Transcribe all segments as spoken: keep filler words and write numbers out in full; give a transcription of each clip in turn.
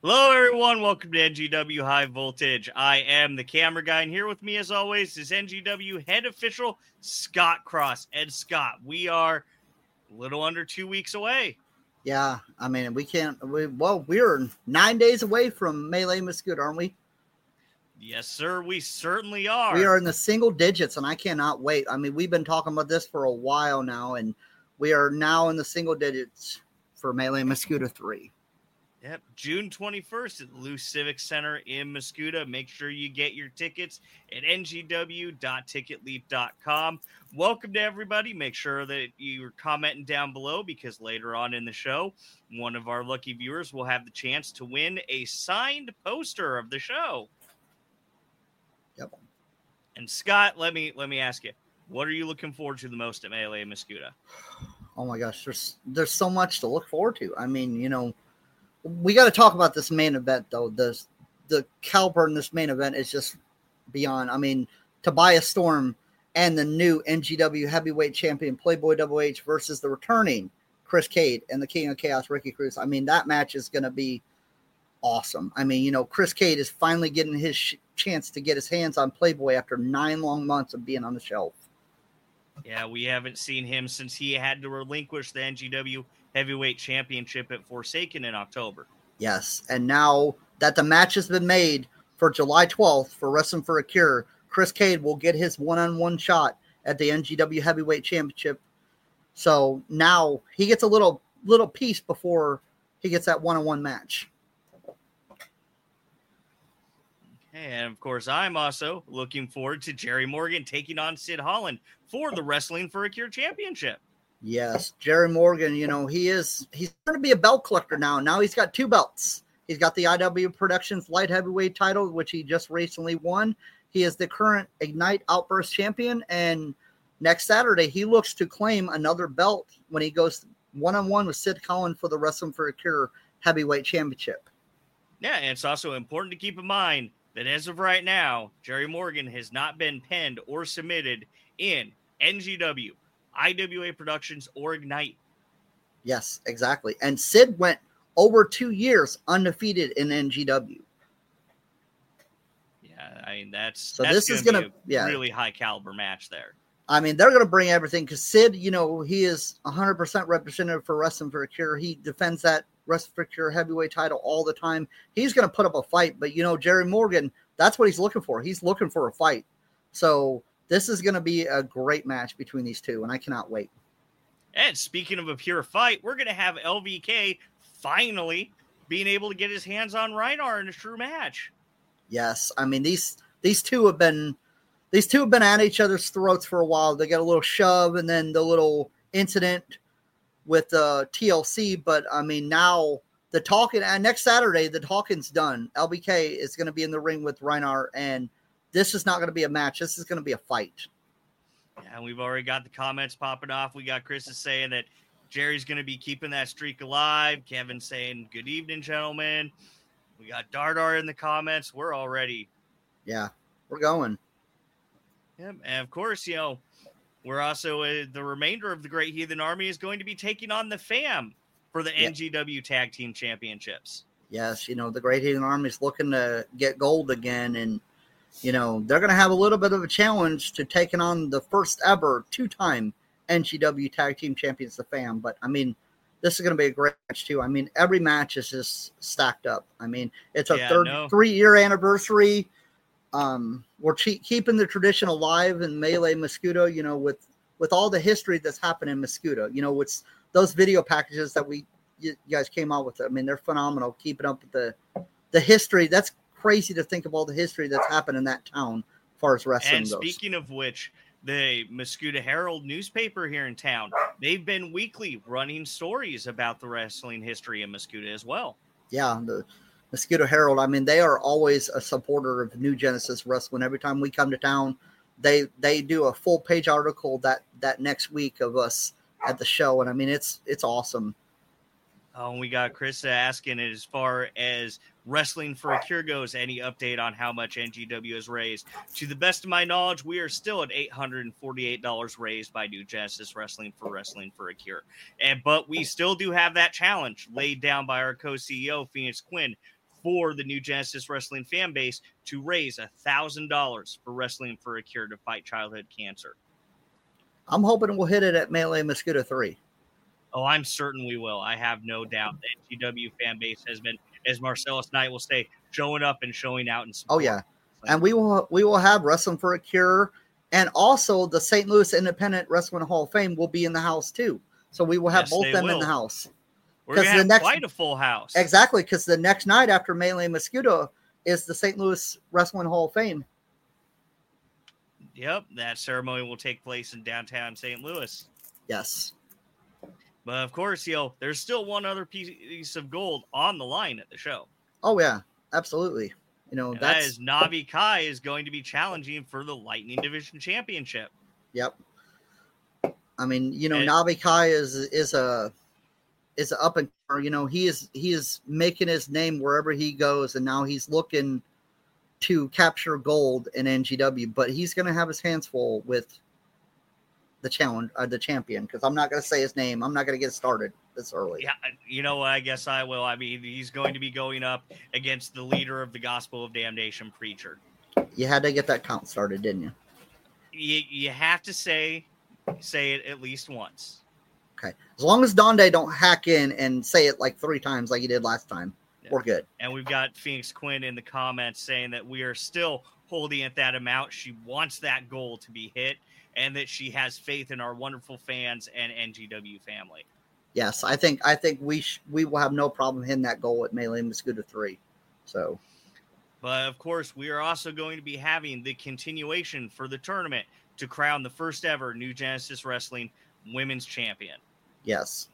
Hello, everyone. Welcome to N G W High Voltage. I am the camera guy, and here with me, as always, is N G W head official Scott Cross. And Scott, we are a little under two weeks away. Yeah, I mean, we can't. We, well, we're nine days away from Melee Mascoot, aren't we? Yes, sir. We certainly are. We are in the single digits, and I cannot wait. I mean, we've been talking about this for a while now, and we are now in the single digits for Melee Mascuda three. Yep, June twenty-first at the Luce Civic Center in Mascoutah. Make sure you get your tickets at n g w dot ticket leap dot com. Welcome to everybody. Make sure that you're commenting down below because later on in the show, one of our lucky viewers will have the chance to win a signed poster of the show. Yep. And Scott, let me let me ask you, what are you looking forward to the most at Melee Mascoutah? Oh my gosh, there's there's so much to look forward to. I mean, you know, we got to talk about this main event, though. The, the caliber in this main event is just beyond. I mean, Tobias Storm and the new N G W heavyweight champion, Playboy Double H, versus the returning Chris Cade and the King of Chaos, Ricky Cruz. I mean, that match is going to be awesome. I mean, you know, Chris Cade is finally getting his sh- chance to get his hands on Playboy after nine long months of being on the shelf. Yeah, we haven't seen him since he had to relinquish the N G W Heavyweight Championship at Forsaken in October. Yes, and now that the match has been made for July twelfth for Wrestling for a Cure, Chris Cade will get his one-on-one shot at the N G W Heavyweight Championship. So now he gets a little little piece before he gets that one-on-one match. And, of course, I'm also looking forward to Jerry Morgan taking on Sid Holland for the Wrestling for a Cure Championship. Yes, Jerry Morgan, you know, he is, he's going to be a belt collector now. Now he's got two belts. He's got the I W Productions Light Heavyweight title, which he just recently won. He is the current Ignite Outburst champion. And next Saturday, he looks to claim another belt when he goes one-on-one with Sid Holland for the Wrestling for a Cure Heavyweight Championship. Yeah, and it's also important to keep in mind that as of right now, Jerry Morgan has not been penned or submitted in N G W, I W A Productions, or Ignite. Yes, exactly. And Sid went over two years undefeated in N G W. Yeah, I mean, that's, so that's this gonna is going to be a yeah. really high caliber match there. I mean, they're going to bring everything because Sid, you know, he is one hundred percent representative for Wrestling for a Cure. He defends that Wrestling for a Cure heavyweight title all the time. He's going to put up a fight, but, you know, Jerry Morgan, that's what he's looking for. He's looking for a fight. So this is going to be a great match between these two, and I cannot wait. And speaking of a pure fight, we're going to have L V K finally being able to get his hands on Reinhardt in a true match. Yes, I mean, these these two have been these two have been at each other's throats for a while. They got a little shove and then the little incident with uh, T L C, but I mean, now the talking, and next Saturday, the talking's done. L B K is going to be in the ring with Reinhardt, and this is not going to be a match. This is going to be a fight. Yeah, we've already got the comments popping off. We got Chris is saying that Jerry's going to be keeping that streak alive. Kevin saying, good evening, gentlemen. We got Dardar in the comments. We're already. Yeah, we're going. Yeah, and of course, you know, we're also, uh, the remainder of the Great Heathen Army is going to be taking on the Fam for the yeah. N G W Tag Team Championships. Yes, you know, the Great Heathen Army is looking to get gold again, and, you know, they're going to have a little bit of a challenge to taking on the first ever two-time N G W Tag Team Champions, the Fam. But, I mean, this is going to be a great match, too. I mean, every match is just stacked up. I mean, it's a yeah, third no. three-year anniversary. Um, we're che- keeping the tradition alive in Melee Mascoutah, you know, with, with all the history that's happened in Mascoutah. You know, it's those video packages that we you, you guys came out with. I mean, they're phenomenal. Keeping up with the the history. That's crazy to think of all the history that's happened in that town as far as wrestling and goes. Speaking of which, the Mascoutah Herald newspaper here in town, they've been weekly running stories about the wrestling history in Mascoutah as well. Yeah, the Mascoutah Herald, I mean, they are always a supporter of New Genesis Wrestling. Every time we come to town, they they do a full page article that, that next week of us at the show. And I mean, it's it's awesome. Oh, we got Chris asking as far as Wrestling for a Cure goes, any update on how much N G W has raised? To the best of my knowledge, we are still at eight hundred forty-eight dollars raised by New Genesis Wrestling for Wrestling for a Cure. And but we still do have that challenge laid down by our co-C E O, Phoenix Quinn. for the New Genesis Wrestling fan base to raise a thousand dollars for Wrestling for a Cure to fight childhood cancer. I'm hoping we'll hit it at Melee Mosquito three. Oh, I'm certain we will. I have no doubt. The N G W fan base has been, as Marcellus Knight will say, showing up and showing out and support. Oh yeah, and we will we will have Wrestling for a Cure, and also the Saint Louis Independent Wrestling Hall of Fame will be in the house too. So we will have Yes, both they them will. in the house. We're gonna the have next- quite a full house. Exactly, because the next night after Melee Mosquito is the Saint Louis Wrestling Hall of Fame. Yep, that ceremony will take place in downtown Saint Louis. Yes. But of course, you know, there's still one other piece of gold on the line at the show. Oh yeah, absolutely. You know, And that's that is Navi Kai is going to be challenging for the Lightning Division Championship. Yep. I mean, you know, And- Navi Kai is is a is a up and you know he is he is making his name wherever he goes, and now he's looking to capture gold in N G W, but he's going to have his hands full with the challenge, uh, the champion, because I'm not going to say his name. I'm not going to get started this early. Yeah, you know what? I guess I will. I mean, he's going to be going up against the leader of the Gospel of Damnation, Preacher. You had to get that count started, didn't you? You, you have to say say it at least once. Okay. As long as Donde don't hack in and say it like three times like he did last time, Yeah. we're good. And we've got Phoenix Quinn in the comments saying that we are still holding at that amount. She wants that goal to be hit, and that she has faith in our wonderful fans and N G W family. Yes, I think I think we sh- we will have no problem hitting that goal at Melee Mosquito three. So, But of course, we are also going to be having the continuation for the tournament to crown the first ever New Genesis Wrestling Women's Champion. yes.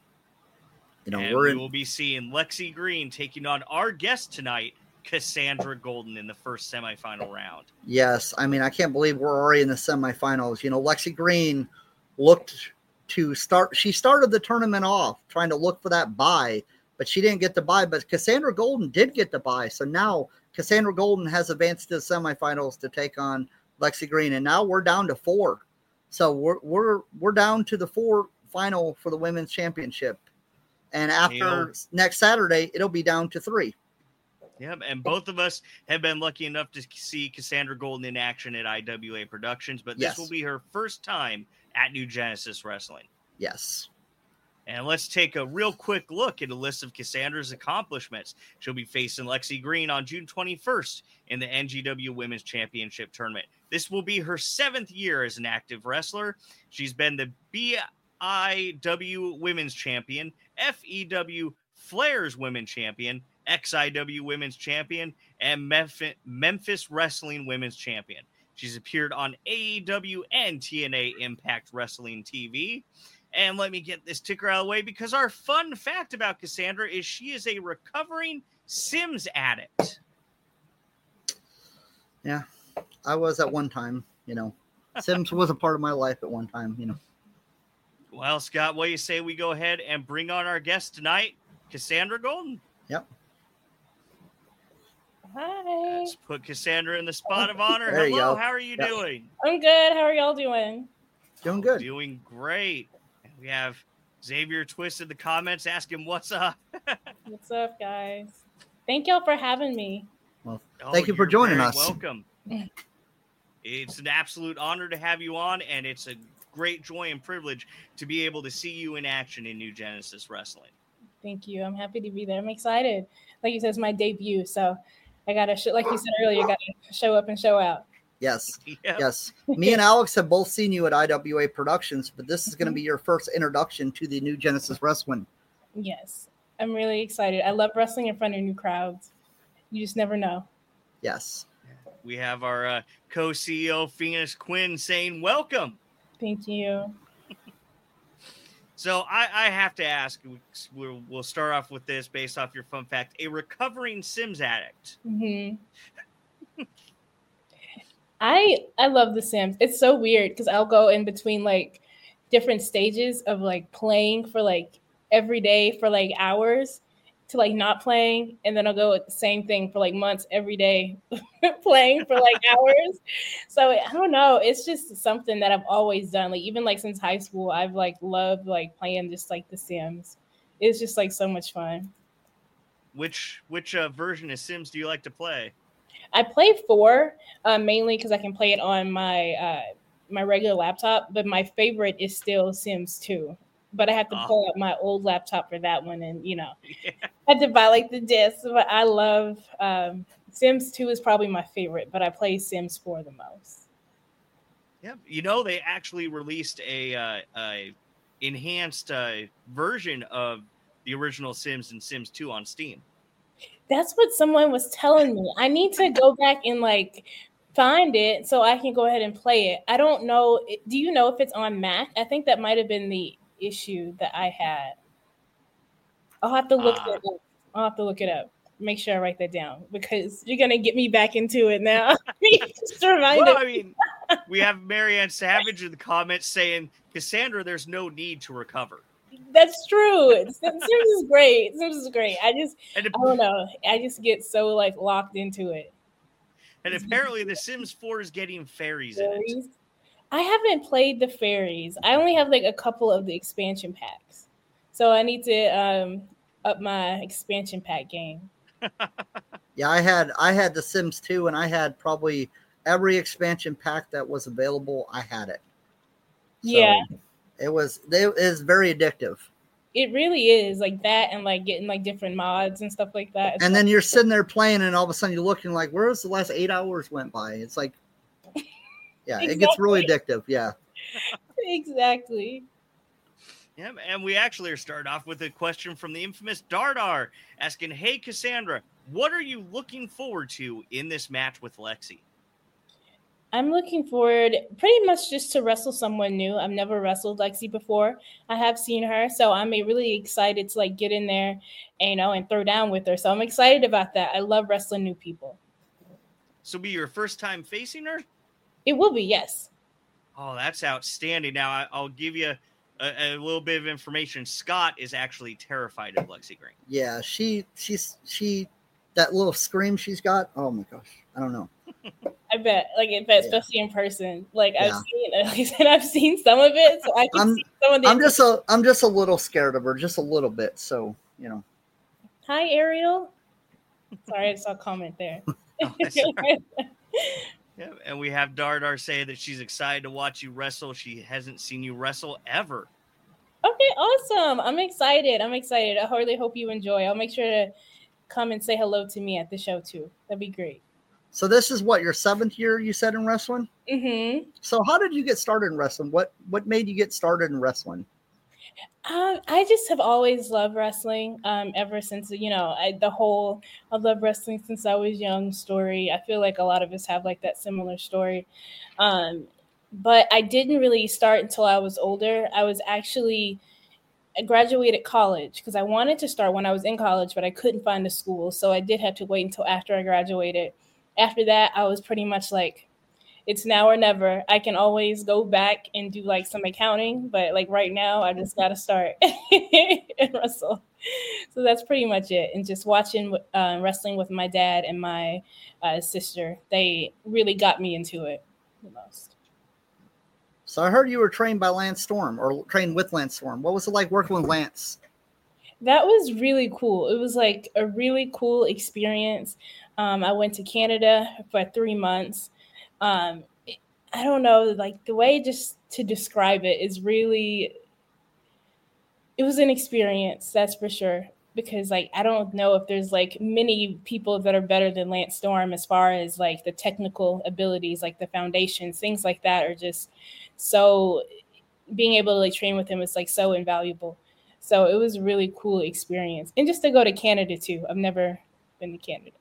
You know, And we're we in, will be seeing Lexi Green taking on our guest tonight, Cassandra Golden, in the first semifinal round. yes. I mean, I can't believe we're already in the semifinals. You know, Lexi Green looked to start. She started the tournament off trying to look for that bye, but she didn't get the bye. But Cassandra Golden did get the bye. So now Cassandra Golden has advanced to the semifinals to take on Lexi Green, and now we're down to four. So we're we're we're down to the four final for the women's championship, and after Neil. next Saturday, it'll be down to three. Yep, and both of us have been lucky enough to see Cassandra Golden in action at I W A Productions, but this Yes. will be her first time at New Genesis Wrestling. Yes. And let's take a real quick look at a list of Cassandra's accomplishments. She'll be facing Lexi Green on June twenty-first in the N G W Women's Championship Tournament. This will be her seventh year as an active wrestler. She's been the B I W Women's Champion, F E W Flair's Women's Champion, X I W Women's Champion, and Memphis, Memphis Wrestling Women's Champion. She's appeared on A E W and T N A Impact Wrestling T V. And let me get this ticker out of the way, because our fun fact about Cassandra is she is a recovering Sims addict. Yeah, I was at one time, you know. Sims was a part of my life at one time, you know. Well, Scott, what do you say we go ahead and bring on our guest tonight, Cassandra Golden? Yep. Hi. Let's put Cassandra in the spot of honor. There you Hello, go. how are you Yep. doing? I'm good. How are y'all doing? Doing good. Doing great. And we have Xavier Twist in the comments asking what's up. What's up, guys? Thank y'all for having me. Well, Oh, thank you for you're joining very us. Welcome. It's an absolute honor to have you on, and it's a great joy and privilege to be able to see you in action in New Genesis Wrestling. Thank you. I'm happy to be there. I'm excited. Like you said, it's my debut, so I gotta, sh- like you said earlier, gotta show up and show out. Yes. Yeah. Yes. Me and Alex have both seen you at I W A Productions, but this is going to be your first introduction to the New Genesis Wrestling. Yes, I'm really excited. I love wrestling in front of new crowds. You just never know. Yes. We have our uh, co-C E O, Phoenix Quinn, saying welcome. Thank you. So I, I have to ask, we'll, we'll start off with this based off your fun fact. A recovering Sims addict. hmm I I love The Sims. It's so weird because I'll go in between like different stages of like playing for like every day for like hours to like not playing, and then I'll go with the same thing for like months every day playing for like hours. So I don't know. It's just something that I've always done. Like even like since high school, I've like loved like playing just like The Sims. It's just like so much fun. which which uh, version of Sims do you like to play? I play four uh, mainly because I can play it on my uh, my regular laptop, but my favorite is still Sims two. But I have to Oh. pull out my old laptop for that one, and you know, Yeah. I had to buy like the disc. But I love um, Sims two is probably my favorite, but I play Sims four the most. Yeah, you know they actually released a, uh, a enhanced uh, version of the original Sims and Sims two on Steam. That's what someone was telling me. I need to go back and like find it so I can go ahead and play it. I don't know. Do you know if it's on Mac? I think that might have been the issue that I had. I'll have to look Uh, it up. I'll have to look it up. Make sure I write that down because you're gonna get me back into it now. Just a reminder. Well, I mean, we have Marianne Savage in the comments saying, Cassandra, there's no need to recover. That's true. Sims is great. Sims is great. I just, And, I don't know. I just get so like locked into it. and apparently the Sims four is getting fairies, fairies in it. I haven't played the fairies. I only have like a couple of the expansion packs. So I need to um, up my expansion pack game. Yeah, I had I had the Sims two, and I had probably every expansion pack that was available. I had it. So yeah, it was it is very addictive. It really is like that, and like getting like different mods and stuff like that. It's and like, then you're sitting there playing, and all of a sudden you're looking like, where's the last eight hours went by? It's like, yeah, exactly. It gets really addictive. Yeah, exactly. Yeah, and we actually are starting off with a question from the infamous Dardar asking, hey, Cassandra, what are you looking forward to in this match with Lexi? I'm looking forward pretty much just to wrestle someone new. I've never wrestled Lexi before. I have seen her, so I'm really excited to like get in there, and, you know, and throw down with her. So I'm excited about that. I love wrestling new people. So be your first time facing her? It will be, yes. Oh, that's outstanding. Now I, I'll give you A, a little bit of information. Scott is actually terrified of Lexi Green. Yeah, she she's she that little scream she's got. Oh my gosh, I don't know. I bet, like, I bet, yeah. especially in person. Like yeah. I've seen, like I said, I've seen some of it, so I can I'm, see some of the. I'm just a I'm just a little scared of her, just a little bit. So you know. Hi, Ariel. Sorry, I saw a comment there. Oh, yeah, and we have Dardar say that she's excited to watch you wrestle. She hasn't seen you wrestle ever. Okay, awesome. I'm excited. I'm excited. I really hope you enjoy. I'll make sure to come and say hello to me at the show too. That'd be great. So this is what, your seventh year you said in wrestling? Mm-hmm. So how did you get started in wrestling? What what made you get started in wrestling? Um, I just have always loved wrestling. Um, ever since, you know, I, the whole I love wrestling since I was young story. I feel like a lot of us have like that similar story. Um, but I didn't really start until I was older. I was actually I graduated college because I wanted to start when I was in college, but I couldn't find a school, so I did have to wait until after I graduated. After that, I was pretty much like, it's now or never. I can always go back and do like some accounting, but like right now, I just got to start and wrestle. So that's pretty much it. And just watching uh, wrestling with my dad and my uh, sister, they really got me into it the most. So I heard you were trained by Lance Storm or trained with Lance Storm. What was it like working with Lance? That was really cool. It was like a really cool experience. Um, I went to Canada for three months. Um, I don't know, like the way just to describe it is really, it was an experience, that's for sure. Because like, I don't know if there's like many people that are better than Lance Storm as far as like the technical abilities, like the foundations, things like that are just so, being able to like train with him is like so invaluable. So it was a really cool experience. And just to go to Canada too. I've never been to Canada.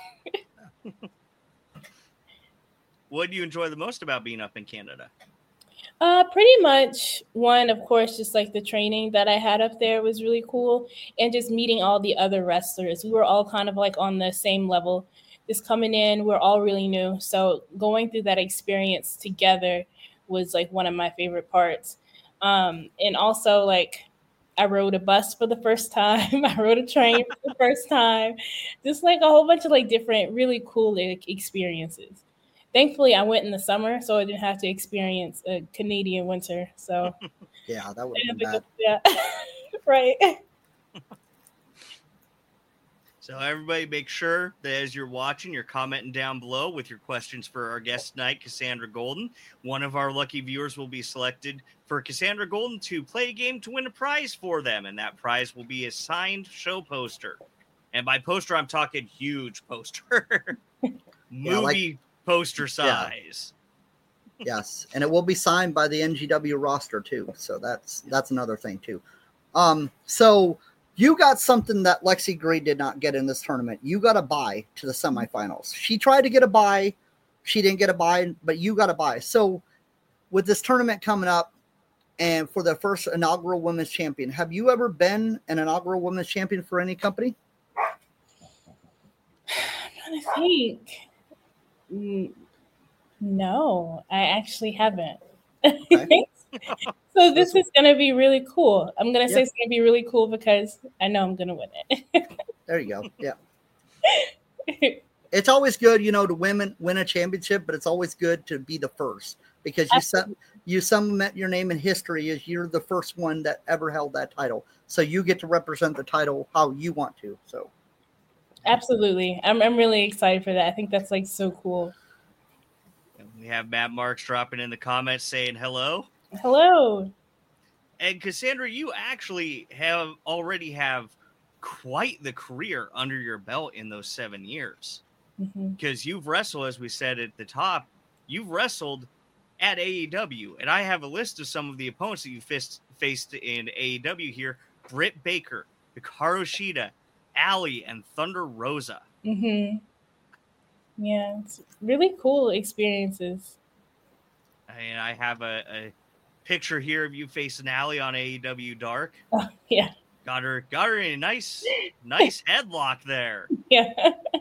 What do you enjoy the most about being up in Canada? Uh, pretty much one, of course, just like the training that I had up there was really cool. And just meeting all the other wrestlers. We were all kind of like on the same level. Just coming in, we're all really new. So going through that experience together was like one of my favorite parts. Um, and also like I rode a bus for the first time. I rode a train for the first time. Just like a whole bunch of like different, really cool like, experiences. Thankfully, I went in the summer, so I didn't have to experience a Canadian winter. So yeah, that would have been bad. Yeah, right. So everybody make sure that as you're watching, you're commenting down below with your questions for our guest tonight, Cassandra Golden. One of our lucky viewers will be selected for Cassandra Golden to play a game to win a prize for them, and that prize will be a signed show poster. And by poster, I'm talking huge poster. Movie yeah, like, poster size. Yeah. Yes, and it will be signed by the N G W roster too. So that's that's another thing too. Um, so you got something that Lexi Gray did not get in this tournament. You got a bye to the semifinals. She tried to get a bye. She didn't get a bye, but you got a bye. So with this tournament coming up and for the first inaugural women's champion, have you ever been an inaugural women's champion for any company? I'm trying to think. No, I actually haven't. Okay. So this is going to be really cool. I'm going to say yeah. It's going to be really cool because I know I'm going to win it. There you go. Yeah. It's always good, you know, to win, win a championship, but it's always good to be the first because you set, you cement your name in history as you're the first one that ever held that title. So you get to represent the title how you want to. So. Absolutely. I'm I'm really excited for that. I think that's like so cool. We have Matt Marks dropping in the comments saying hello. Hello. And Cassandra, you actually have already have quite the career under your belt in those seven years. Because mm-hmm. you've wrestled, as we said at the top, you've wrestled at A E W. And I have a list of some of the opponents that you faced, faced in A E W here. Britt Baker, Hikaru Shida, Allie, and Thunder Rosa. Mm-hmm. Yeah, it's really cool experiences. And I have a, a picture here of you facing Allie on A E W Dark. Oh, yeah. Got her got her in a nice, nice headlock there. Yeah.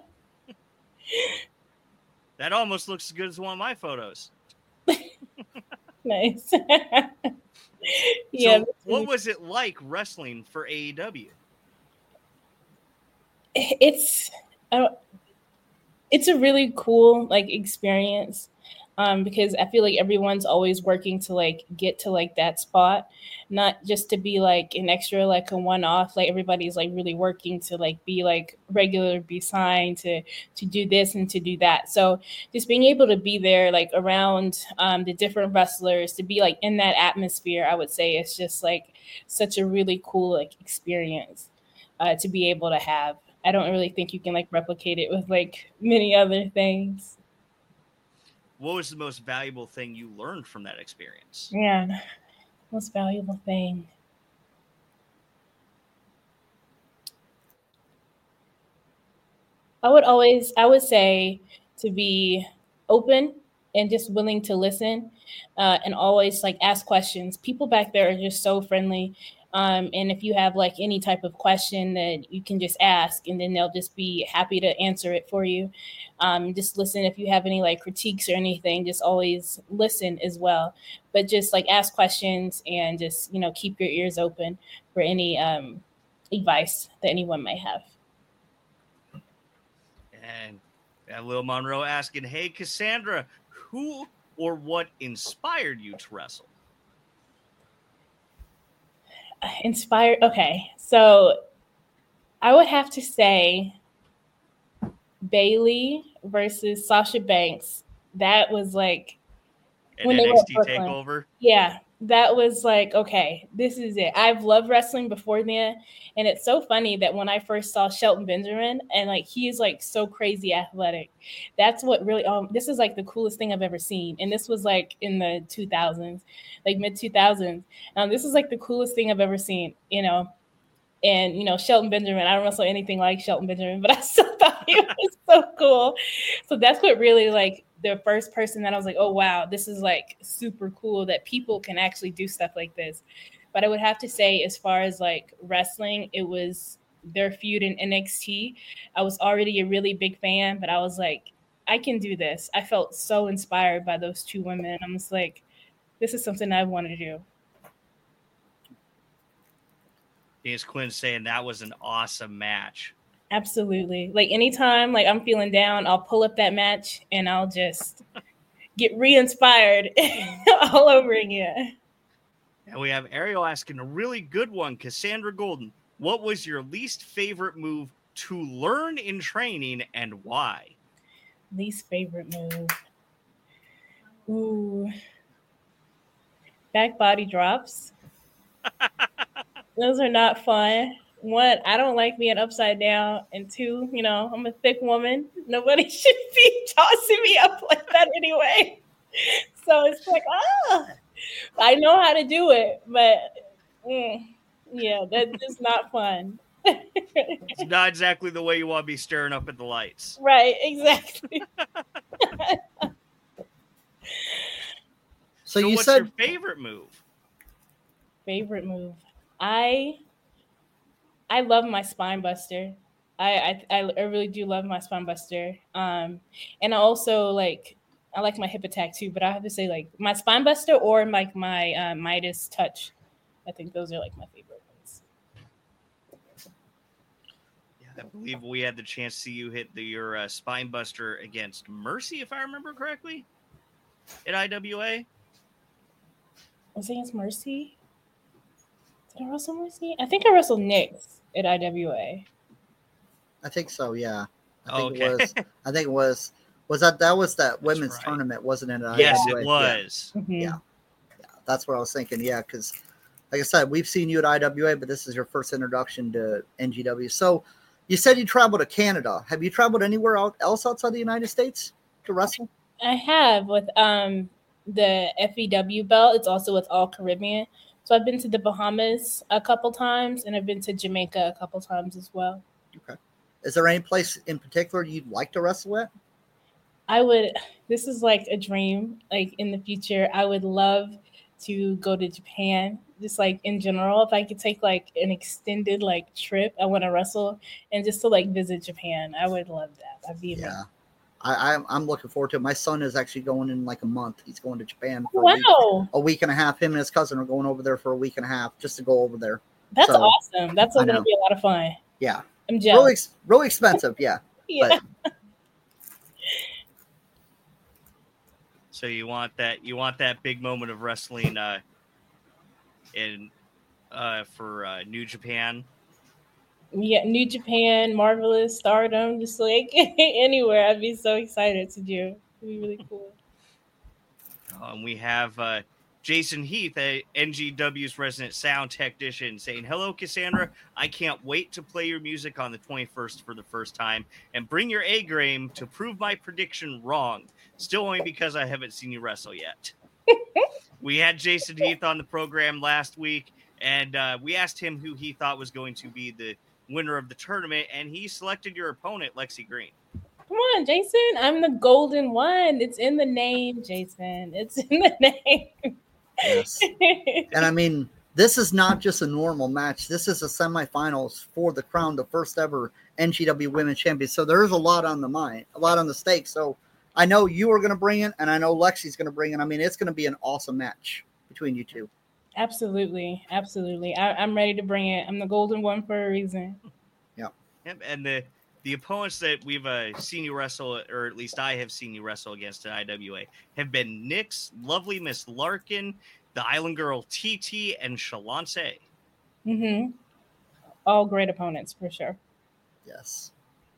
That almost looks as good as one of my photos. Nice. Yeah. So what was it like wrestling for A E W? It's uh, it's a really cool like experience. Um, because I feel like everyone's always working to like get to like that spot, not just to be like an extra, like a one-off. Like everybody's like really working to like be like regular, be signed to to do this and to do that. So just being able to be there, like around um, the different wrestlers, to be like in that atmosphere, I would say it's just like such a really cool like experience uh, to be able to have. I don't really think you can like replicate it with like many other things. What was the most valuable thing you learned from that experience? Yeah, most valuable thing. I would always, I would say to be open and just willing to listen uh, and always like ask questions. People back there are just so friendly. Um, and if you have like any type of question that you can just ask and then they'll just be happy to answer it for you. Um, just listen. If you have any like critiques or anything, just always listen as well. But just like ask questions and just, you know, keep your ears open for any um, advice that anyone might have. And uh, Lil Monroe asking, hey, Cassandra, who or what inspired you to wrestle? Inspired. Okay. So I would have to say Bayley versus Sasha Banks. That was like an when N X T takeover. Yeah. That was like, okay, this is it. I've loved wrestling before then. And it's so funny that when I first saw Shelton Benjamin and like, he's like so crazy athletic. That's what really, um, this is like the coolest thing I've ever seen. And this was like in the two thousands, like mid two thousands. Um, this is like the coolest thing I've ever seen, you know? And, you know, Shelton Benjamin, I don't wrestle anything like Shelton Benjamin, but I still thought he was so cool. So that's what really like, the first person that I was like, oh, wow, this is like super cool that people can actually do stuff like this. But I would have to say, as far as like wrestling, it was their feud in N X T. I was already a really big fan, but I was like, I can do this. I felt so inspired by those two women. I'm just like, this is something I want to do. Dennis Quinn saying that was an awesome match. Absolutely. Like anytime like I'm feeling down, I'll pull up that match and I'll just get re-inspired all over again. And we have Ariel asking a really good one. Cassandra Golden, what was your least favorite move to learn in training and why? Least favorite move. Ooh. Back body drops. Those are not fun. One, I don't like being upside down. And two, you know, I'm a thick woman. Nobody should be tossing me up like that anyway. So it's like, ah, I know how to do it, but mm, yeah, that's just not fun. It's not exactly the way you want to be staring up at the lights. Right, exactly. So, So you what's said your favorite move? Favorite move. I I love my spine buster. I, I I really do love my spine buster. Um, and I also like I like my hip attack too. But I have to say like my spine buster or like my uh, Midas touch. I think those are like my favorite ones. Yeah, I believe we had the chance to see you hit the, your uh, spine buster against Mercy, if I remember correctly, at I W A. Was it against Mercy? Did I wrestle Mercy? I think I wrestled Nyx at I W A. I think so. Yeah, I think Okay. it was. I think it was. Was that that was that women's right. tournament, wasn't it? at Yes, I W A? it was. Mm-hmm. Yeah. yeah, that's what I was thinking. Yeah, because like I said, we've seen you at I W A, but this is your first introduction to N G W. So, you said you traveled to Canada. Have you traveled anywhere else outside the United States to wrestle? I have with um the F E W belt. It's also with All Caribbean. So I've been to the Bahamas a couple times, and I've been to Jamaica a couple times as well. Okay. Is there any place in particular you'd like to wrestle at? I would. This is like a dream. Like in the future, I would love to go to Japan. Just like in general, if I could take like an extended like trip, I want to wrestle and just to like visit Japan. I would love that. That'd be amazing. Yeah. I, I'm, I'm looking forward to it. My son is actually going in like a month. He's going to Japan for Wow. a, week, a week and a half. Him and his cousin are going over there for a week and a half just to go over there. That's So, awesome. That's I going to know. be a lot of fun. Yeah. I'm Really, jealous. ex- really expensive. Yeah. Yeah. But So you want that you want that big moment of wrestling uh, in uh, for uh, New Japan. Yeah, New Japan, Marvelous, Stardom, just like anywhere. I'd be so excited to do. It'd be really cool. Um, we have uh, Jason Heath, a N G W's resident sound technician, saying, "Hello, Cassandra. I can't wait to play your music on the twenty-first for the first time and bring your A game to prove my prediction wrong. Still only because I haven't seen you wrestle yet." We had Jason Heath on the program last week, and uh, we asked him who he thought was going to be the winner of the tournament, and he selected your opponent, Lexi Green. Come on, Jason. I'm the golden one. It's in the name, Jason. It's in the name. yes. And I mean, this is not just a normal match. This is a semifinals for the crown, the first ever N G W Women's Champion. So there is a lot on the mind, a lot on the stake. So I know you are going to bring it, and I know Lexi's going to bring it. I mean, it's going to be an awesome match between you two. Absolutely. Absolutely. I, I'm ready to bring it. I'm the golden one for a reason. Yeah. Yep, and the the opponents that we've uh, seen you wrestle, or at least I have seen you wrestle against at I W A, have been Nyx, lovely Miss Larkin, the Island Girl T T, and Shalance. Mm-hmm. All great opponents for sure. Yes.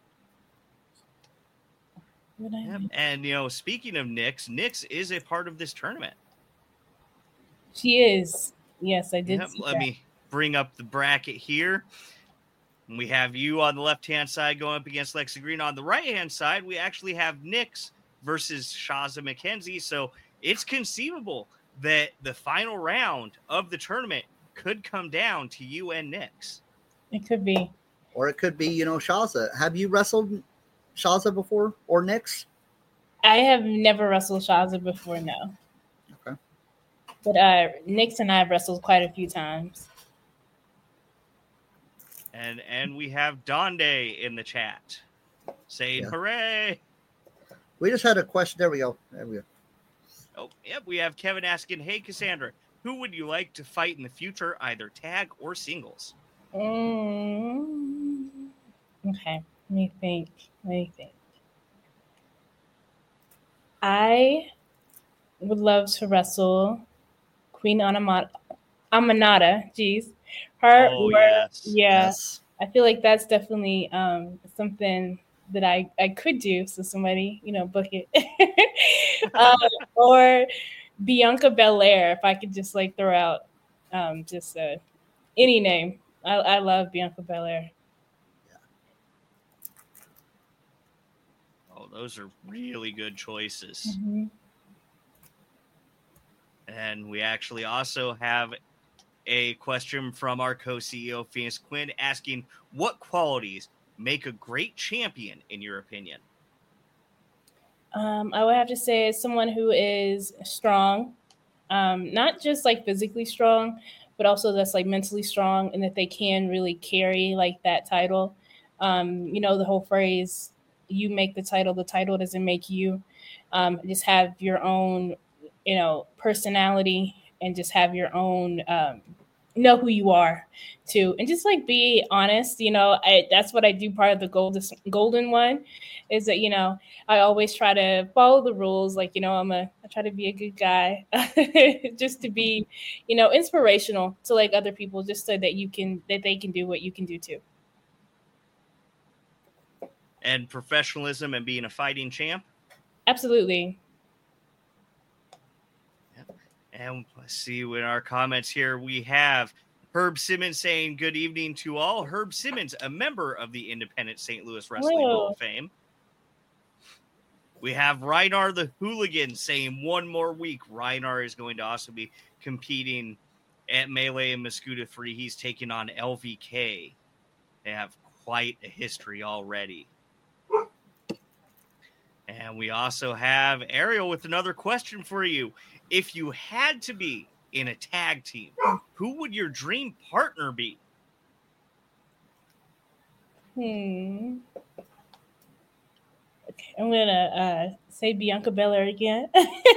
What I- Yep. And, you know, speaking of Nyx, Nyx is a part of this tournament. She is. Yes, I did. Yep, see let that. me bring up the bracket here. We have you on the left-hand side going up against Lexi Green. On the right-hand side, we actually have Nyx versus Shaza McKenzie. So it's conceivable that the final round of the tournament could come down to you and Nyx. It could be. Or it could be, you know, Shaza. Have you wrestled Shaza before or Nyx? I have never wrestled Shaza before, no. Okay. But uh, Nyx and I have wrestled quite a few times. And and we have Donde in the chat saying Yeah. hooray. We just had a question. There we go. There we go. Oh, yep. We have Kevin asking, hey, Cassandra, who would you like to fight in the future, either tag or singles? Mm, okay, let me think. Let me think. I would love to wrestle Queen Anamata. Amanada, geez. Her, Oh, were- yes. yeah. Yes. I feel like that's definitely um, something that I, I could do. So somebody, you know, book it. uh, or Bianca Belair, if I could just like throw out um, just uh, any name. I, I love Bianca Belair. Oh, those are really good choices. Mm-hmm. And we actually also have a question from our co-C E O, Phoenix Quinn, asking what qualities make a great champion, in your opinion? Um, I would have to say someone who is strong, um, not just like physically strong, but also that's like mentally strong and that they can really carry like that title. Um, you know, the whole phrase, you make the title, the title doesn't make you. Um, just have your own, you know, personality and just have your own, um, know who you are too. And just like be honest, you know, I, that's what I do. Part of the golden, golden one is that, you know, I always try to follow the rules. Like, you know, I'm a, I try to be a good guy just to be, you know, inspirational to like other people, just so that you can, that they can do what you can do too. And professionalism and being a fighting champ? Absolutely. And let's see in our comments here, we have Herb Simmons saying good evening to all. Herb Simmons, a member of the Independent Saint Louis Wrestling Whoa. Hall of Fame. We have Reinar the Hooligan saying one more week. Reinar is going to also be competing at Melee and Mascuda three. He's taking on L V K. They have quite a history already. And we also have Ariel with another question for you. If you had to be in a tag team, who would your dream partner be? Hmm. Okay, I'm gonna uh, say Bianca Belair again.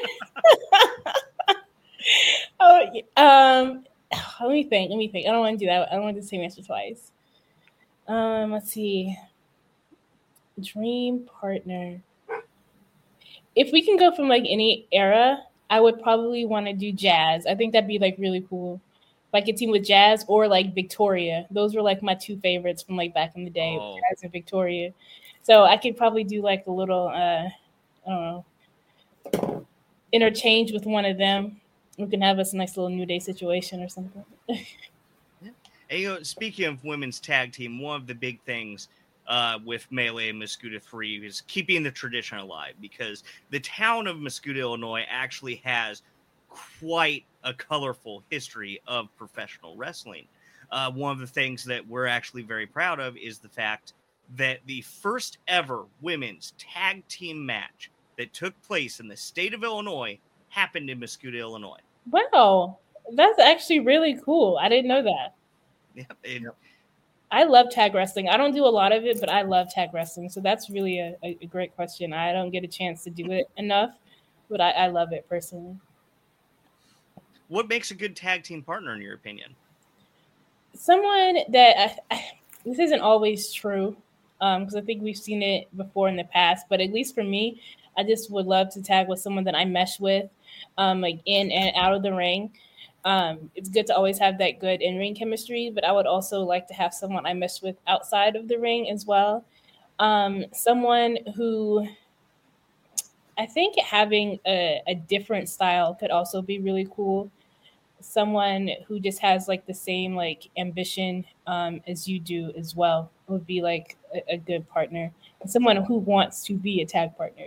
oh, um, let me think. Let me think. I don't want to do that. I don't want to do the same answer twice. Um, let's see. Dream partner. If we can go from like any era, I would probably want to do Jazz. I think that'd be like really cool. Like a team with Jazz or like Victoria. Those were like my two favorites from like back in the day, Oh. Jazz and Victoria. So I could probably do like a little, uh, I don't know, interchange with one of them. We can have us a nice little New Day situation or something. And, you know, speaking of women's tag team, one of the big things uh, with Melee and Mascuda three is keeping the tradition alive, because the town of Mascuda, Illinois actually has quite a colorful history of professional wrestling. Uh, one of the things that we're actually very proud of is the fact that the first ever women's tag team match that took place in the state of Illinois happened in Mascuda, Illinois. Wow, that's actually really cool. I didn't know that. Yep. It, Yep. I love tag wrestling. I don't do a lot of it, but I love tag wrestling. So that's really a, a, a great question. I don't get a chance to do it enough, but I, I love it personally. What makes a good tag team partner, in your opinion? Someone that I, I, this isn't always true, because um, I think we've seen it before in the past. But at least for me, I just would love to tag with someone that I mesh with, um, like in and out of the ring. Um, it's good to always have that good in-ring chemistry, but I would also like to have someone I mesh with outside of the ring as well. Um, someone who I think having a, a different style could also be really cool. Someone who just has like the same like ambition um, as you do as well would be like a, a good partner. And someone who wants to be a tag partner.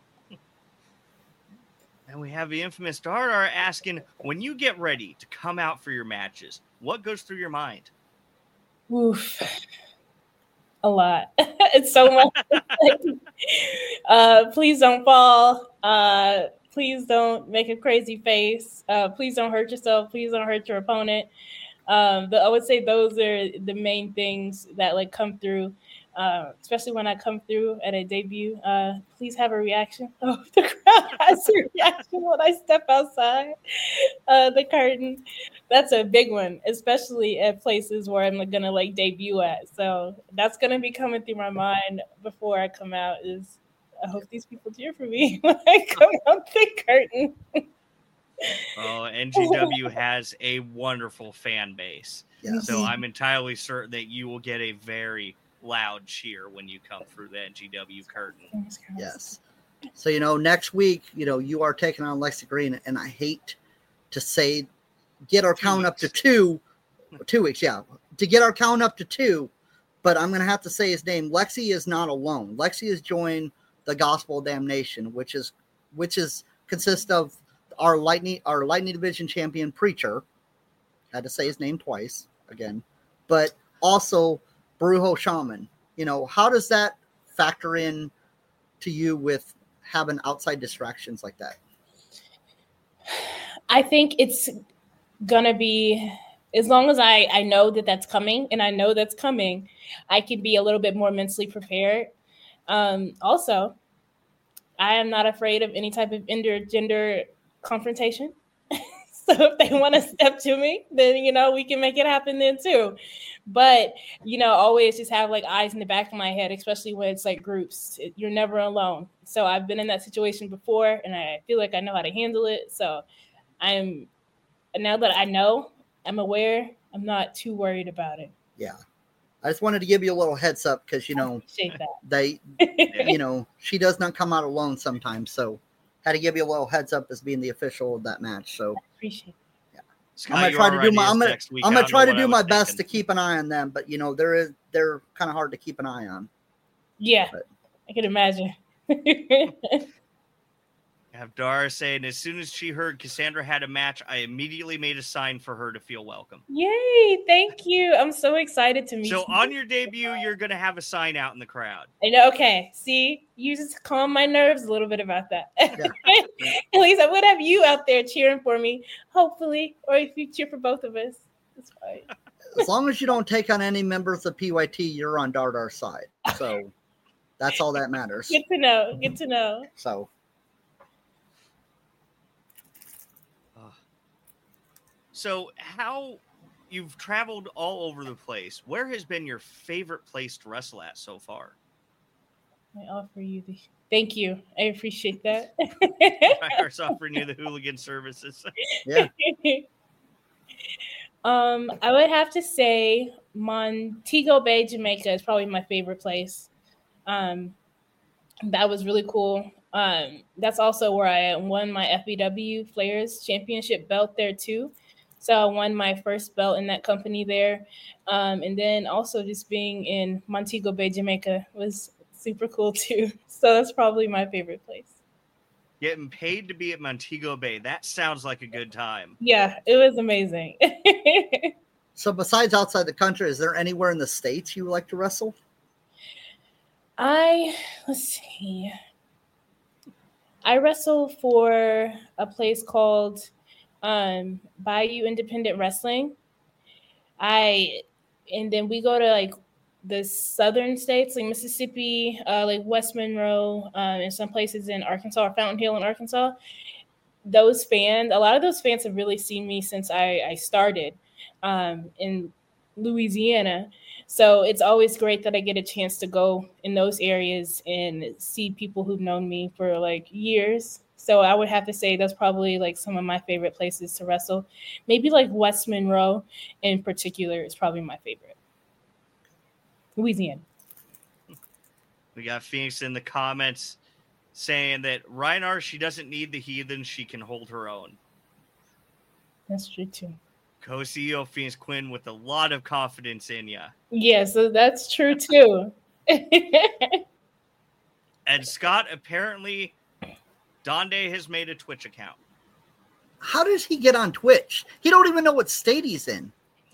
And we have the infamous Dardar asking, when you get ready to come out for your matches, what goes through your mind? Oof. A lot. It's so much. uh, please don't fall. Uh, please don't make a crazy face. Uh, please don't hurt yourself. Please don't hurt your opponent. Um, the, I would say those are the main things that like come through. Uh, especially when I come through at a debut, uh, please have a reaction. Oh, the crowd has a reaction when I step outside uh, the curtain. That's a big one, especially at places where I'm gonna like debut at. So that's gonna be coming through my mind before I come out. Is I hope these people cheer for me when I come out the curtain. Oh, N G W has a wonderful fan base. Yeah. So I'm entirely certain that you will get a very loud cheer when you come through the N G W curtain. Yes. So, you know, next week, you know, you are taking on Lexi Green, and I hate to say get our Two count up weeks. to two. Two weeks, yeah. To get our count up to two, but I'm going to have to say his name. Lexi is not alone. Lexi has joined the Gospel of Damnation, which is which is consists of our lightning our lightning division champion Preacher. Had to say his name twice again, but also Brujo Shaman. You know, how does that factor in to you with having outside distractions like that? I think it's gonna be, as long as I, I know that that's coming, and I know that's coming, I can be a little bit more mentally prepared. Um, also, I am not afraid of any type of intergender confrontation. So if they want to step to me, then, you know, we can make it happen then too. But, you know, always just have like eyes in the back of my head, especially when it's like groups. You're never alone. So I've been in that situation before, and I feel like I know how to handle it. So I'm, now that I know, I'm aware, I'm not too worried about it. Yeah. I just wanted to give you a little heads up because, you know, Appreciate that. they, you know, she does not come out alone sometimes. So had to give you a little heads up as being the official of that match. So Appreciate it. Scott, I'm gonna your try to do my ideas I'm gonna next week. I'm I gonna don't try know to what I do was my best to thinking. keep an eye on them, but you know, there is they're kind of hard to keep an eye on. Yeah, But- I can imagine. I have Dara saying, as soon as she heard Cassandra had a match, I immediately made a sign for her to feel welcome. Yay, thank you. I'm so excited to meet So you. on your debut, you're going to have a sign out in the crowd. I know, okay, see, you just calm my nerves a little bit about that. Yeah. At least I would have you out there cheering for me, hopefully, or if you cheer for both of us, that's fine. As long as you don't take on any members of P Y T, you're on Dardar's side. So that's all that matters. Good to know. Good to know. So So how you've traveled all over the place. Where has been your favorite place to wrestle at so far? I offer you the thank you. I appreciate that. Fire's offering you the hooligan services. yeah. um, I would have to say Montego Bay, Jamaica is probably my favorite place. Um, that was really cool. Um, that's also where I won my F B W Flares Championship belt there too. So I won my first belt in that company there. Um, and then also just being in Montego Bay, Jamaica was super cool too. So that's probably my favorite place. Getting paid to be at Montego Bay. That sounds like a good time. Yeah, it was amazing. So besides outside the country, is there anywhere in the States you would like to wrestle? I, let's see. I wrestle for a place called um, Bayou Independent Wrestling. I, and then we go to like the southern states, like Mississippi, uh, like West Monroe, um, and some places in Arkansas, or Fountain Hill in Arkansas. Those fans, a lot of those fans have really seen me since I, I started um, in Louisiana. So it's always great that I get a chance to go in those areas and see people who've known me for like years. So I would have to say that's probably like some of my favorite places to wrestle. Maybe like West Monroe in particular is probably my favorite. Louisiana. We got Phoenix in the comments saying that Reinhardt, she doesn't need the heathen. She can hold her own. That's true too. Co-C E O Phoenix Quinn with a lot of confidence in you. Yeah, so that's true too. And Scott, apparently, Donde has made a Twitch account. How does he get on Twitch? He don't even know what state he's in.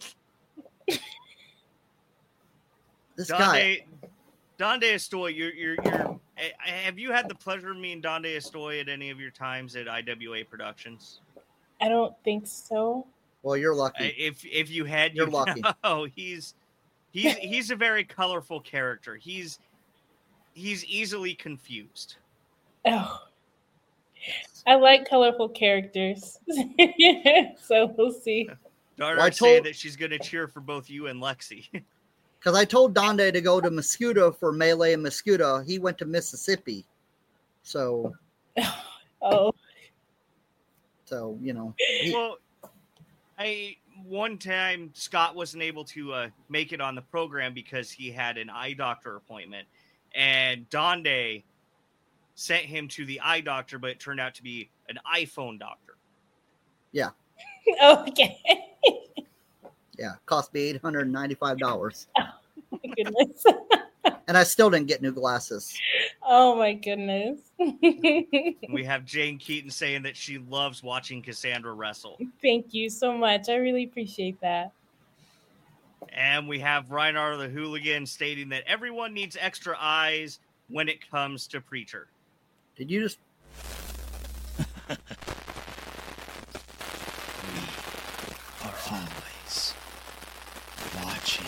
This guy. Donde Estoy, you're, you're, you're, have you had the pleasure of meeting Donde Estoy at any of your times at I W A Productions? I don't think so. Well, you're lucky. If if you had, You're you lucky. know, he's he's he's a very colorful character. He's he's easily confused. Oh, I like colorful characters. So we'll see. Dara Well, I saying told- that she's going to cheer for both you and Lexi. Because I told Donde to go to Muscuda for Melee and Muscuda. He went to Mississippi. So Oh, So, you know. He, well, I one time Scott wasn't able to uh, make it on the program because he had an eye doctor appointment, and Donde sent him to the eye doctor, but it turned out to be an iPhone doctor. Yeah. Okay. Yeah, cost me eight hundred ninety-five dollars. Oh my goodness. And I still didn't get new glasses. Oh my goodness. We have Jane Keaton saying that she loves watching Cassandra wrestle. Thank you so much. I really appreciate that. And we have Reinar the Hooligan stating that everyone needs extra eyes when it comes to Preacher. Did you just... We are always watching.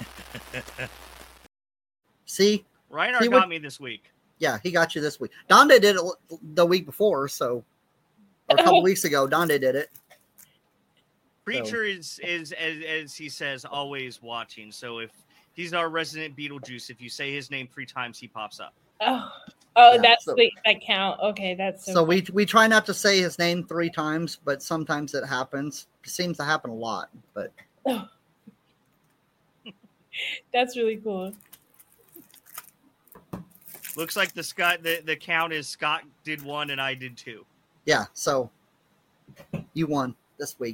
See? Reinar See got what... me this week. Yeah, he got you this week. Donde did it the week before, so... Or a couple weeks ago, Donde did it. Preacher so. is, is as, as he says, always watching. So if he's our resident Beetlejuice, if you say his name three times, he pops up. Oh, oh, yeah, that's so, the that count. Okay, that's so. So we we try not to say his name three times, but sometimes it happens. It seems to happen a lot, but. Oh. That's really cool. Looks like the Scott the, the count is Scott did one and I did two. Yeah, so you won this week.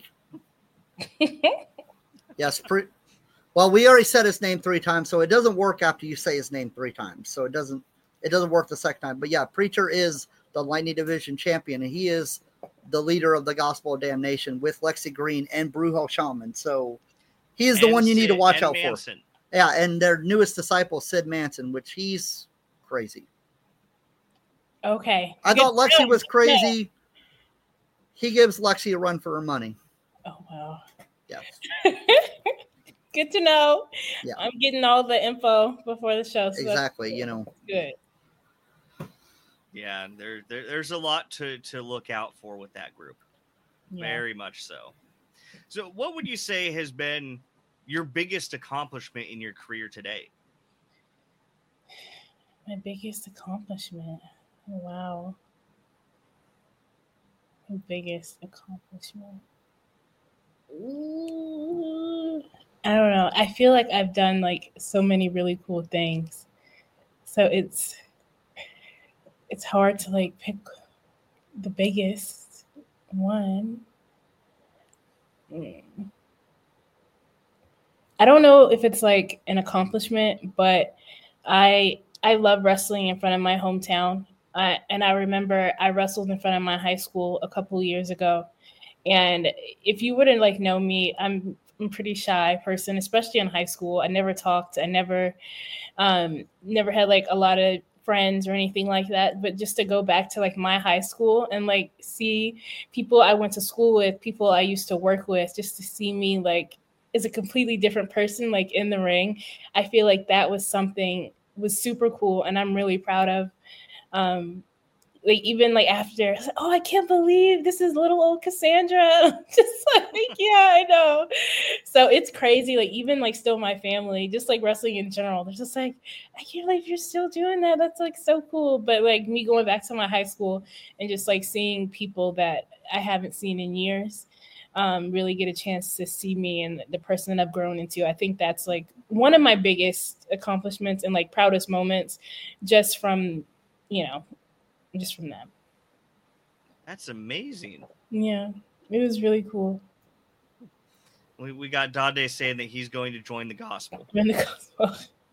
Yes, pre- well, we already said his name three times, so it doesn't work after you say his name three times. So it doesn't it doesn't work the second time. But yeah, Preacher is the Lightning Division champion, and he is the leader of the Gospel of Damnation with Lexi Green and Brujo Shaman. So he is the and one you Sid, need to watch out Manson. for. Yeah, and their newest disciple, Sid Manson, which he's crazy. Okay. I Good thought Lexi film. was crazy. Yeah. He gives Lexi a run for her money. Oh, wow. Yeah. Good to know. Yeah. I'm getting all the info before the show. So exactly. You know. Good. Yeah, there, there there's a lot to, to look out for with that group. Yeah. Very much so. So what would you say has been your biggest accomplishment in your career today? My biggest accomplishment. Oh, wow. My biggest accomplishment. Ooh. I don't know. I feel like I've done like so many really cool things. So it's it's hard to like pick the biggest one. Mm. I don't know if it's like an accomplishment, but I I love wrestling in front of my hometown. I, and I remember I wrestled in front of my high school a couple years ago. And if you wouldn't like know me, I'm a pretty shy person, especially in high school. I never talked. I never, um, never had like a lot of friends or anything like that. But just to go back to like my high school and like see people I went to school with, people I used to work with, just to see me like as a completely different person, like in the ring, I feel like that was something was super cool, and I'm really proud of. Um, like even like after, I was like, oh, I can't believe this is little old Cassandra. Just like, yeah, I know. So it's crazy. Like even like still my family, just like wrestling in general, they're just like, I can't believe you're still doing that. That's like so cool. But like me going back to my high school and just like seeing people that I haven't seen in years, um, really get a chance to see me and the person that I've grown into. I think that's like one of my biggest accomplishments and like proudest moments, just from, you know, just from them. That's amazing. Yeah, it was really cool. We we got Dade saying that he's going to join the gospel. Join the gospel.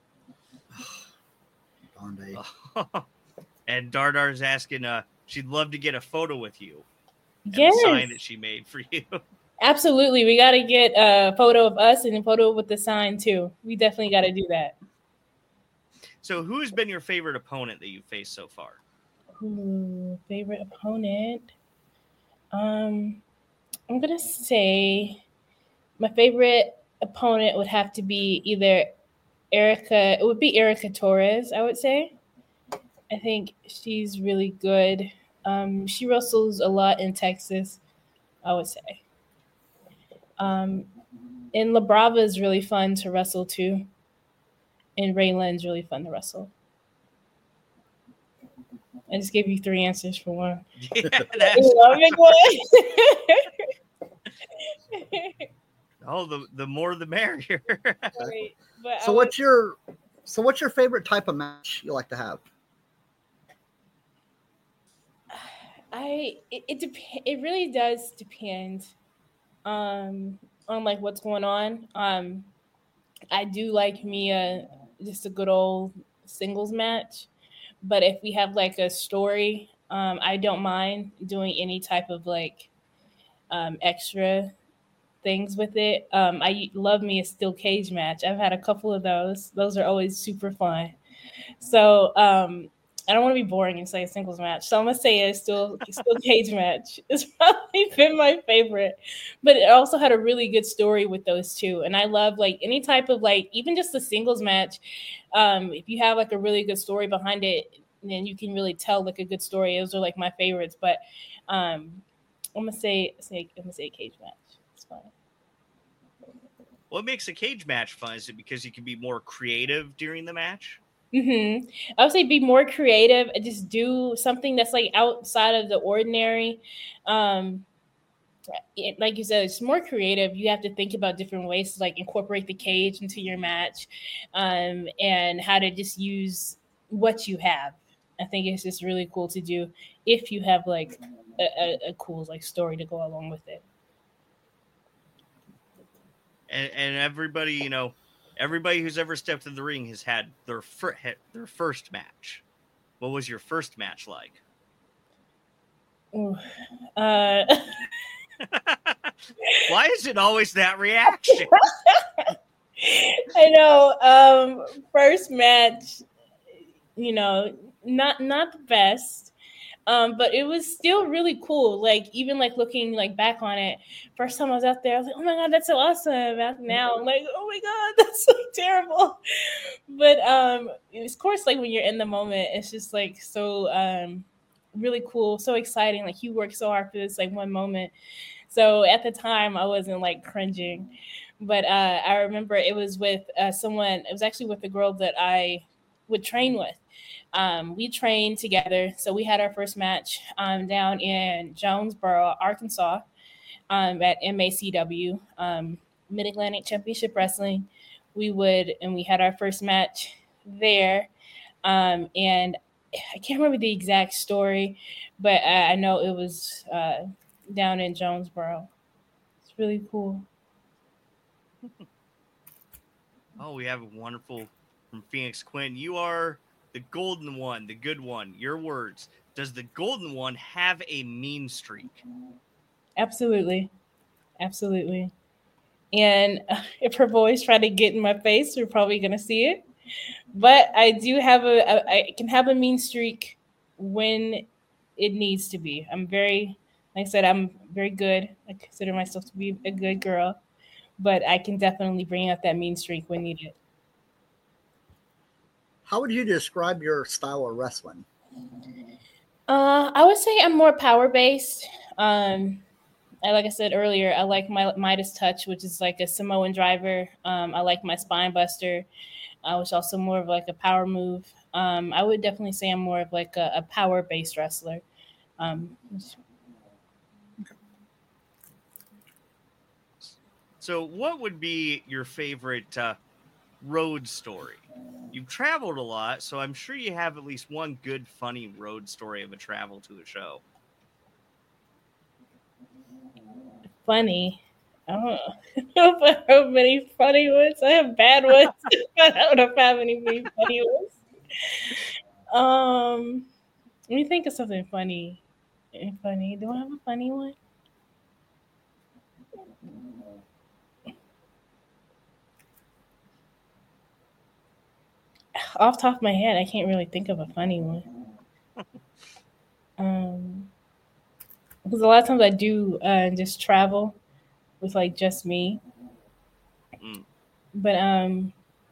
Dade. And Dardar's asking, uh, she'd love to get a photo with you. Yes. The sign that she made for you. Absolutely. We got to get a photo of us and a photo with the sign too. We definitely got to do that. So who's been your favorite opponent that you've faced so far? Ooh, favorite opponent. Um, I'm going to say my favorite opponent would have to be either Erica. It would be Erica Torres, I would say. I think she's really good. Um, she wrestles a lot in Texas, I would say. Um, and La Brava is really fun to wrestle too. And Raylan's really fun to wrestle. I just gave you three answers for one. Yeah, that's You want a big one? oh, the the more the merrier. Right. But So I what's your so what's your favorite type of match you like to have? I it it, dep- it really does depend um on like what's going on. Um I do like me a just a good old singles match, but if we have like a story, um I don't mind doing any type of like um extra things with it. Um I love me a steel cage match. I've had a couple of those. Those are always super fun. So um, I don't want to be boring and say a singles match. So I'm gonna say a still still cage match. It's probably been my favorite, but it also had a really good story with those two. And I love like any type of like even just a singles match. Um, if you have like a really good story behind it, then you can really tell like a good story. Those are like my favorites. But um, I'm gonna say say I'm gonna say a cage match. It's fine. What makes a cage match fun? Is it because you can be more creative during the match? Mm-hmm. I would say be more creative and just do something that's like outside of the ordinary. Um, it, like you said, it's more creative. You have to think about different ways to like incorporate the cage into your match, um, and how to just use what you have. I think it's just really cool to do if you have like a, a, a cool like story to go along with it. And and everybody, you know, everybody who's ever stepped in the ring has had their fir- their first match. What was your first match like? Ooh. Uh, Why is it always that reaction? I know. Um, first match, you know, not not the best, um, but it was still really cool. Like even like looking like back on it, first time I was out there, I was like, oh my god, that's so awesome. After now, I'm like, oh my god, that's so terrible. But um, of course, like when you're in the moment, it's just like so um, really cool, so exciting. Like you worked so hard for this like one moment. So at the time, I wasn't like cringing, but uh, I remember it was with uh, someone. It was actually with the girl that I would train with. Um, we trained together, so we had our first match um, down in Jonesboro, Arkansas, um, at M A C W, um, Mid Atlantic Championship Wrestling. We would, and we had our first match there, um, and I can't remember the exact story, but I, I know it was uh, down in Jonesboro. It's really cool. Oh, we have a wonderful from Phoenix Quinn. You are the golden one, the good one. Your words. Does the golden one have a mean streak? Absolutely, absolutely. And uh, if her boys try to get in my face, we're probably gonna see it. But I do have a, a I can have a mean streak when it needs to be. I'm very, like I said, I'm very good. I consider myself to be a good girl, but I can definitely bring out that mean streak when needed. How would you describe your style of wrestling? Uh, I would say I'm more power based. Um, I, like I said earlier, I like my Midas touch, which is like a Samoan driver. Um, I like my spine buster, uh, which is also more of like a power move. Um, I would definitely say I'm more of like a, a power based wrestler. Um, So, what would be your favorite uh, road story? You've traveled a lot, so I'm sure you have at least one good, funny road story of a travel to a show. funny. I don't know if I have many funny ones. I have bad ones. I don't know if I have any really funny ones. Um, let me think of something funny. Any Funny. Do I have a funny one? Off the top of my head, I can't really think of a funny one. Um, because a lot of times I do uh, just travel with like just me. Mm. But um,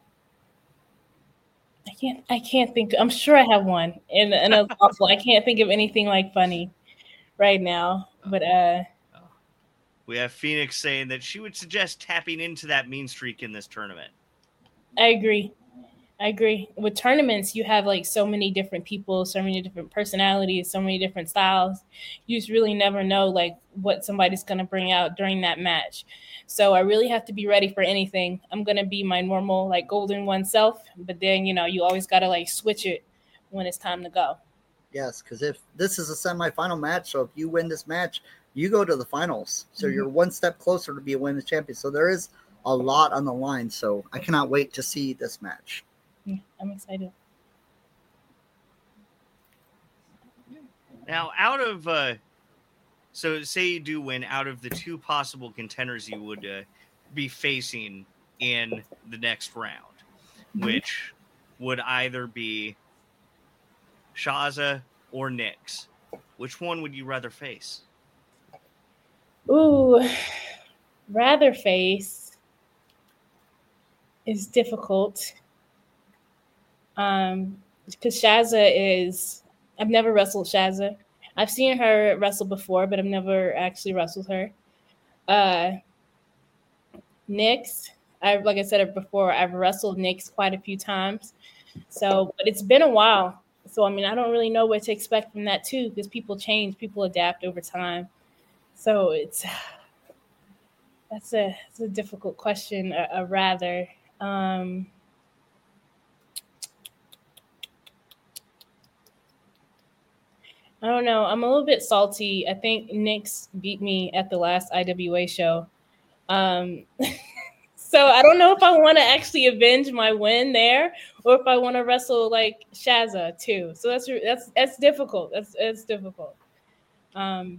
I can't. I can't think. I'm sure I have one, and and it's awful. I can't think of anything like funny right now. But uh, Oh. We have Phoenix saying that she would suggest tapping into that mean streak in this tournament. I agree. I agree. With tournaments, you have like so many different people, so many different personalities, so many different styles. You just really never know like what somebody's going to bring out during that match. So I really have to be ready for anything. I'm going to be my normal like golden one self, but then, you know, you always got to like switch it when it's time to go. Yes, because if this is a semifinal match, so if you win this match, you go to the finals. So mm-hmm. you're one step closer to be a women's champion. So there is a lot on the line. So I cannot wait to see this match. Yeah, I'm excited. Now, out of uh, so say you do win, out of the two possible contenders you would uh, be facing in the next round, mm-hmm. which would either be Shazza or Nyx, which one would you rather face? Ooh, rather face is difficult. Um, because Shazza is, I've never wrestled Shazza. I've seen her wrestle before, but I've never actually wrestled her. Uh, Nyx, I like I said before, I've wrestled Nyx quite a few times. So, but it's been a while. So, I mean, I don't really know what to expect from that too, because people change, people adapt over time. So it's that's a that's a difficult question. A, a rather. Um, I don't know. I'm a little bit salty. I think Nyx beat me at the last I W A show. Um, so I don't know if I want to actually avenge my win there or if I want to wrestle like Shazza too. So that's that's that's difficult. That's that's difficult. Um,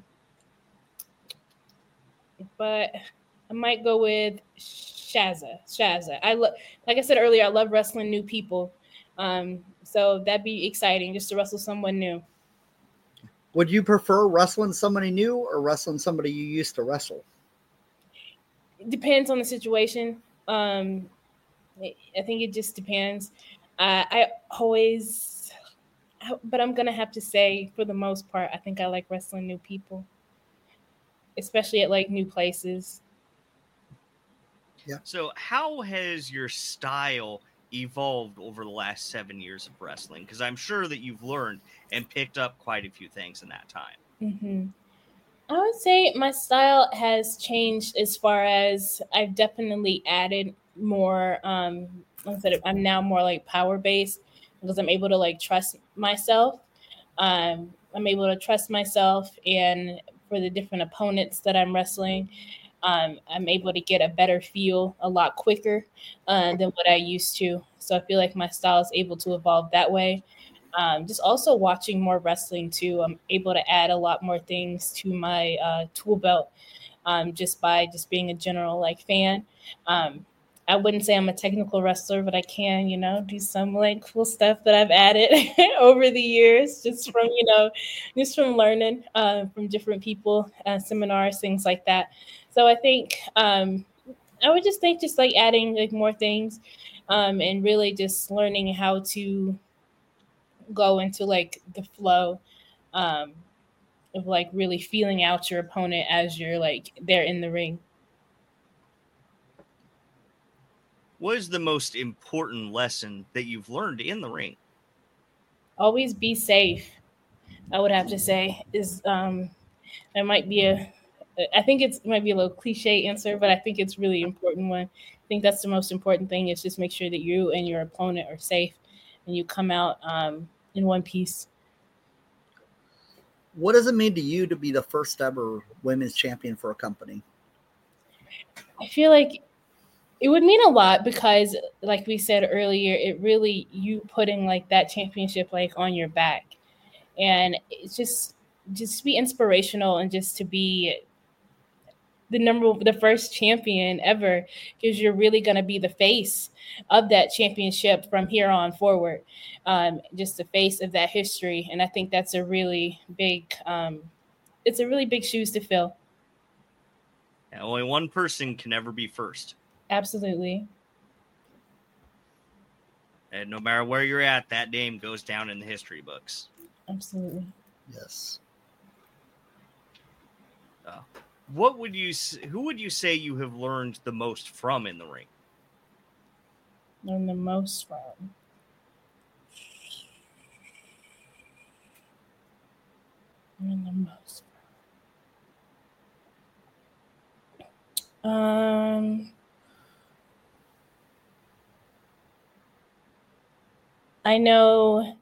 but I might go with Shazza. Shazza. I lo- like I said earlier, I love wrestling new people. Um, so that'd be exciting just to wrestle someone new. Would you prefer wrestling somebody new or wrestling somebody you used to wrestle? It depends on the situation. Um, I think it just depends. Uh, I always, but I'm going to have to say, for the most part, I think I like wrestling new people, especially at like new places. Yeah. So how has your style evolved over the last seven years of wrestling? Because I'm sure that you've learned and picked up quite a few things in that time. Mm-hmm. I would say my style has changed as far as I've definitely added more. Um, like I said, I'm now more like power based because I'm able to like trust myself. Um, I'm able to trust myself, and for the different opponents that I'm wrestling, um, I'm able to get a better feel a lot quicker uh, than what I used to. So I feel like my style is able to evolve that way. Um, just also watching more wrestling too. I'm able to add a lot more things to my uh, tool belt um, just by just being a general like fan. Um, I wouldn't say I'm a technical wrestler, but I can, you know, do some like cool stuff that I've added over the years, just from, you know, just from learning uh, from different people, uh, seminars, things like that. So I think um, I would just think just like adding like more things um, and really just learning how to go into like the flow um, of like really feeling out your opponent as you're like there in the ring. What is the most important lesson that you've learned in the ring? Always be safe. I would have to say is um, that might be a, I think it's it might be a little cliche answer, but I think it's really important one. I think that's the most important thing is just make sure that you and your opponent are safe and you come out um, in one piece. What does it mean to you to be the first ever women's champion for a company? I feel like it would mean a lot because, like we said earlier, it really you putting like that championship like on your back, and it's just just to be inspirational and just to be the number the first champion ever, because you're really going to be the face of that championship from here on forward, um, just the face of that history. And I think that's a really big um, it's a really big shoes to fill. And only one person can ever be first. Absolutely. And no matter where you're at, that name goes down in the history books. Absolutely. Yes. Uh, what would you, who would you say you have learned the most from in the ring? Learn the most from. Most. Um, I know.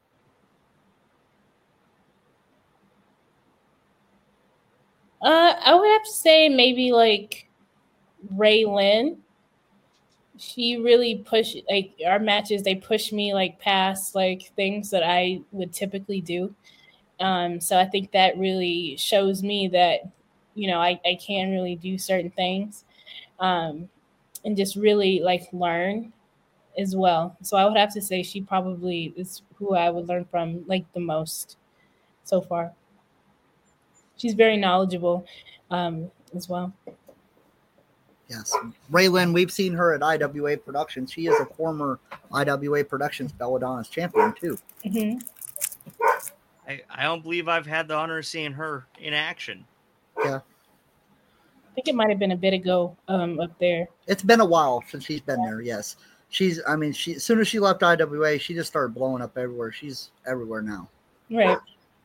Uh, I would have to say maybe like Ray Lynn. She really pushed like our matches. They push me like past like things that I would typically do. Um, so I think that really shows me that you know I, I can really do certain things, um, and just really like learn as well. So I would have to say she probably is who I would learn from like the most so far. She's very knowledgeable um, as well. Yes. Raylan, we've seen her at I W A Productions. She is a former I W A Productions Belladonna's champion, too. Mm-hmm. I, I don't believe I've had the honor of seeing her in action. Yeah. I think it might have been a bit ago um, up there. It's been a while since she's been there, yes. She's, I mean, she as soon as she left I W A, she just started blowing up everywhere. She's everywhere now. Right.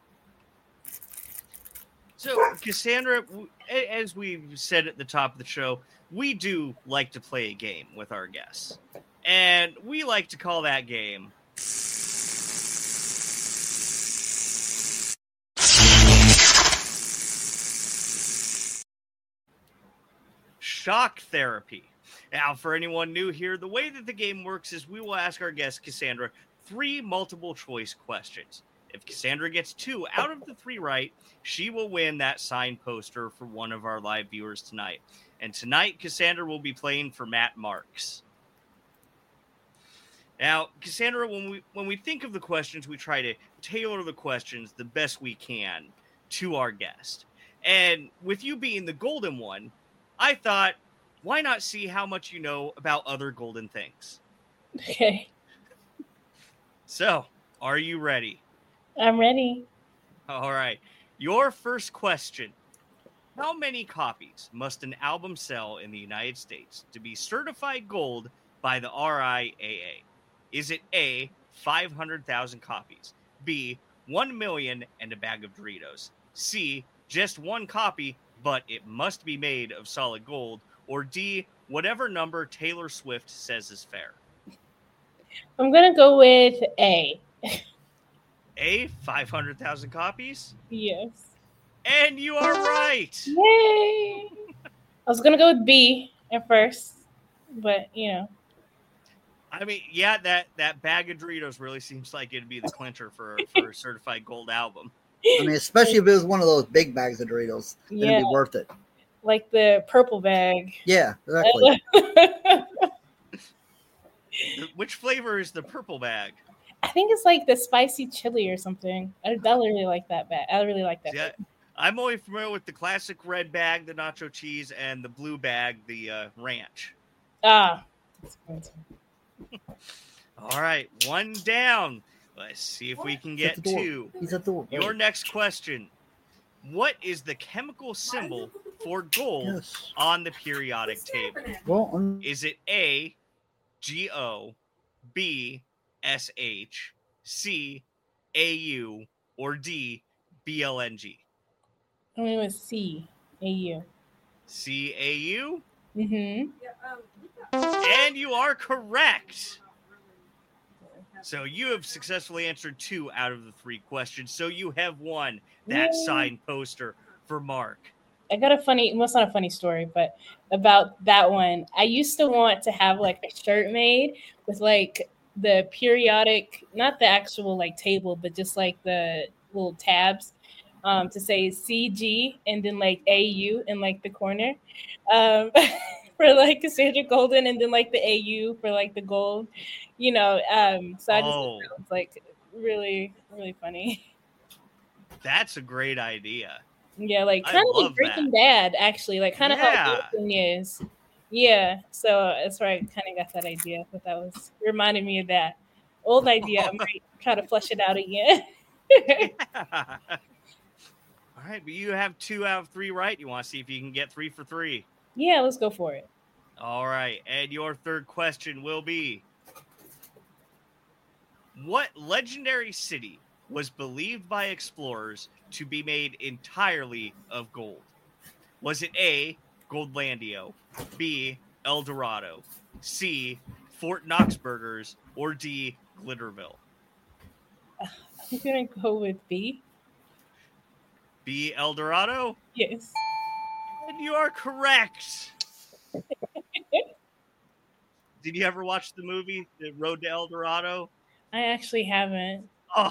So, Cassandra, as we've said at the top of the show, we do like to play a game with our guests. And we like to call that game Shock Therapy. Now, for anyone new here, the way that the game works is we will ask our guest, Cassandra, three multiple choice questions. If Cassandra gets two out of the three right, she will win that signed poster for one of our live viewers tonight. And tonight, Cassandra will be playing for Matt Marks. Now, Cassandra, when we when we think of the questions, we try to tailor the questions the best we can to our guest. And with you being the golden one, I thought, why not see how much you know about other golden things? Okay. So, are you ready? I'm ready. All right. Your first question. How many copies must an album sell in the United States to be certified gold by the R I A A? Is it A, five hundred thousand copies, B, one million and a bag of Doritos, C, just one copy, but it must be made of solid gold, or D, whatever number Taylor Swift says is fair? I'm going to go with A. A, five hundred thousand copies? Yes. And you are right. Yay! I was going to go with B at first, but, you know. I mean, yeah, that, that bag of Doritos really seems like it'd be the clincher for, for a certified gold album. I mean, especially if it was one of those big bags of Doritos, then Yeah. it'd be worth it. Like the purple bag. Yeah, exactly. Which flavor is the purple bag? I think it's like the spicy chili or something. I, I really like that bag. I really like that. Yeah, bag. I'm only familiar with the classic red bag, the nacho cheese, and the blue bag, the uh, ranch. Ah. All right, one down. Let's see if we can He's at get the door. two. He's at the door. Your next question. What is the chemical symbol for gold Yes. on the periodic table? Well, um, Is it A, G O, B, S H, C, A U, or D, B L N G? I mean, it was C. A U. C, A U? Mm-hmm. And you are correct. So you have successfully answered two out of the three questions. So you have won that Yay. signed poster for Mark. I got a funny, well, it's not a funny story, but about that one. I used to want to have like a shirt made with like the periodic, not the actual like table, but just like the little tabs um, to say C G and then like A U in like the corner um, for like Cassandra Golden and then like the A U for like the gold, you know. Um, so I just Oh. thought it was like really, really funny. That's a great idea. Yeah, like I kind of like love Breaking Bad, actually, like kind of Yeah. how Ethan is. Yeah, so that's where I kind of got that idea. But that was reminded me of that old idea. I might try to flesh it out again. All right, but you have two out of three right. You want to see if you can get three for three. Yeah, let's go for it. All right, and your third question will be: what legendary city was believed by explorers to be made entirely of gold? Was it A, Goldlandio, B, El Dorado, C, Fort Knox Burgers, or D, Glitterville? I'm gonna go with B. B, El Dorado? Yes. And you are correct. Did you ever watch the movie, The Road to El Dorado? I actually haven't. Oh,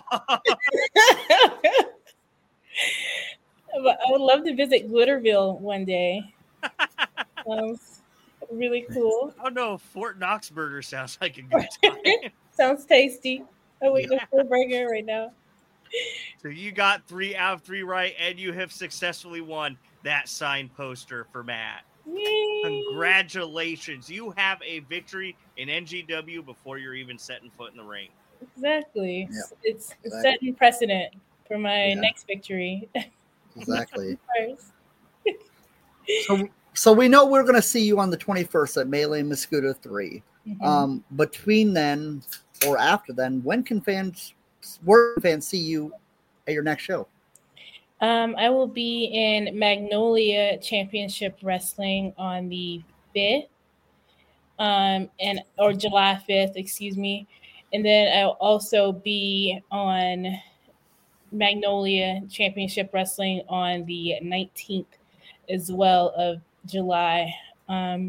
But I would love to visit Glitterville one day. Sounds really cool. oh no, Fort Knox Burger sounds like a good time. Sounds tasty. I would Yeah. go for a burger right now. So you got three out of three right, and you have successfully won that signed poster for Matt. Yay. Congratulations. You have a victory in N G W before you're even setting foot in the ring. Exactly. Yeah, It's, it's exactly. setting precedent for my Yeah. next victory. Exactly. First. So, so we know we're going to see you on the twenty-first at Melee Muscuda three. Mhm. Um, between then or after then, when can fans, where can fans see you at your next show? Um, I will be in Magnolia Championship Wrestling on the fifth, um, and or July fifth, excuse me, and then I'll also be on Magnolia Championship Wrestling on the nineteenth as well of July. Um,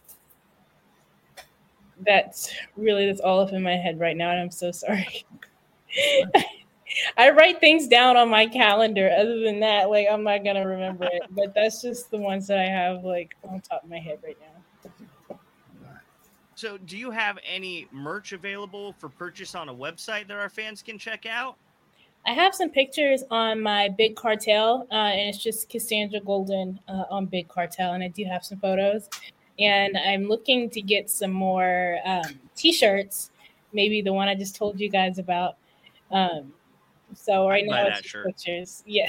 that's really that's all up in my head right now, and I'm so sorry. I write things down on my calendar. Other than that, like I'm not gonna remember it. But that's just the ones that I have like on top of my head right now. So do you have any merch available for purchase on a website that our fans can check out? I have some pictures on my Big Cartel, uh, and it's just Cassandra Golden uh, on Big Cartel, and I do have some photos. And I'm looking to get some more um, T-shirts, maybe the one I just told you guys about. Um, so right I'd buy now that it's just shirt. pictures. Yeah.